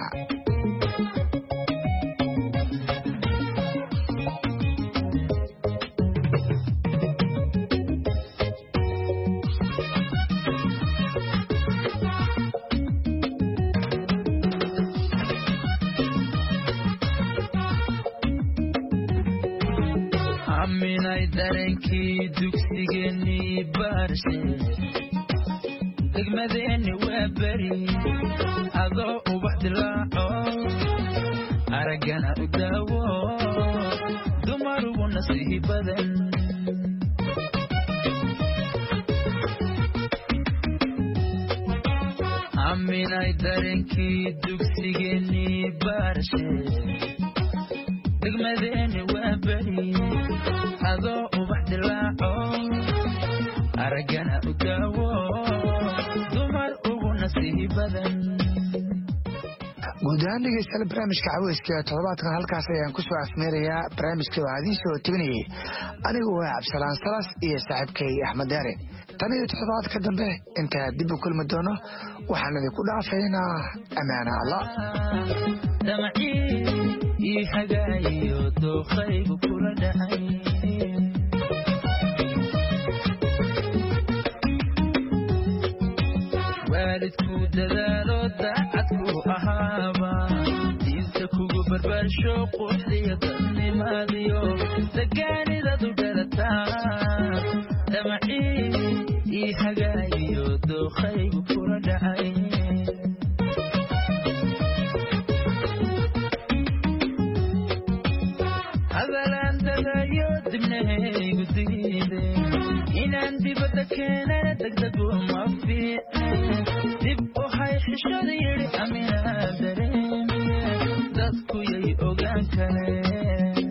aminay darenkii dugsigeennii baarshe degmadeenni waa beri adoo ubax dilaaco araggana u daawo dumarugu nasiihi badan aminay darenkii dugsigeennii baarshe degmadeenni waa beri adoo ubax dilaaco araggana u daawo dumar ugu nasiihi badan guud ahaan dhegeystayaal barnaamijka caweyska toddobaadkan halkaas ayaan ku soo afmeerayaa barnaamijka waa idiin soo tebinayay anigu waa cabdisalaan salas iyo saaxiibkay axmed deere tan iyo toddobaadka dambe intaa dib u kulmi doono waxaan idinku dhaafaynaa ammaana allah ii hagaayo dookhaygu kula dhacay waalidku dadaalo daacadku ahaaba diinta kugu barbaarsho quuxdiyo dadnimaadiyo dagaanidadu galataa damacii ii hagaayo dookhaygu kula dhacay hadalaan dadayo dibnahaygu diide inaan dibadda keenana degdegu ma fiicne dib u hay xishada yidhi aminaa dareemiye dadku yay ogaan kareen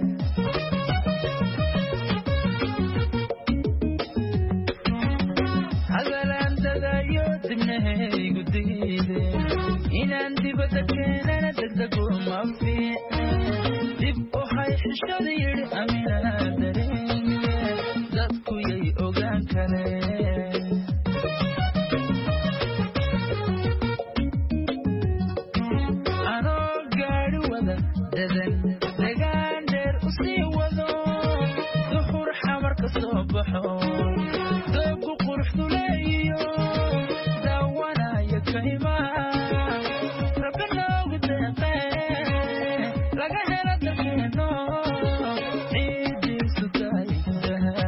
hadalaan dadayo dibnahaygu diide inaan dibadda keenana degdegu ma fiicne dib u hay xishada yidhi aminaa dareemiye dadku yay ogaan kareen anoo gaadhi wada dadan degaan dheer u sii wado duxur xamar ka soo baxo doogu quruxdu leeyiyo daawanaya kaymaa rabbi noogu deeqee laga helo dalkeeno ciidiisu taaydaha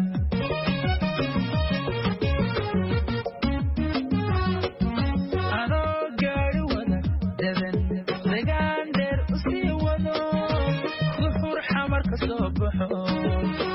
anoo gaadhi wada dadan degaan dheer u sii wado duxur xamar ka soo baxo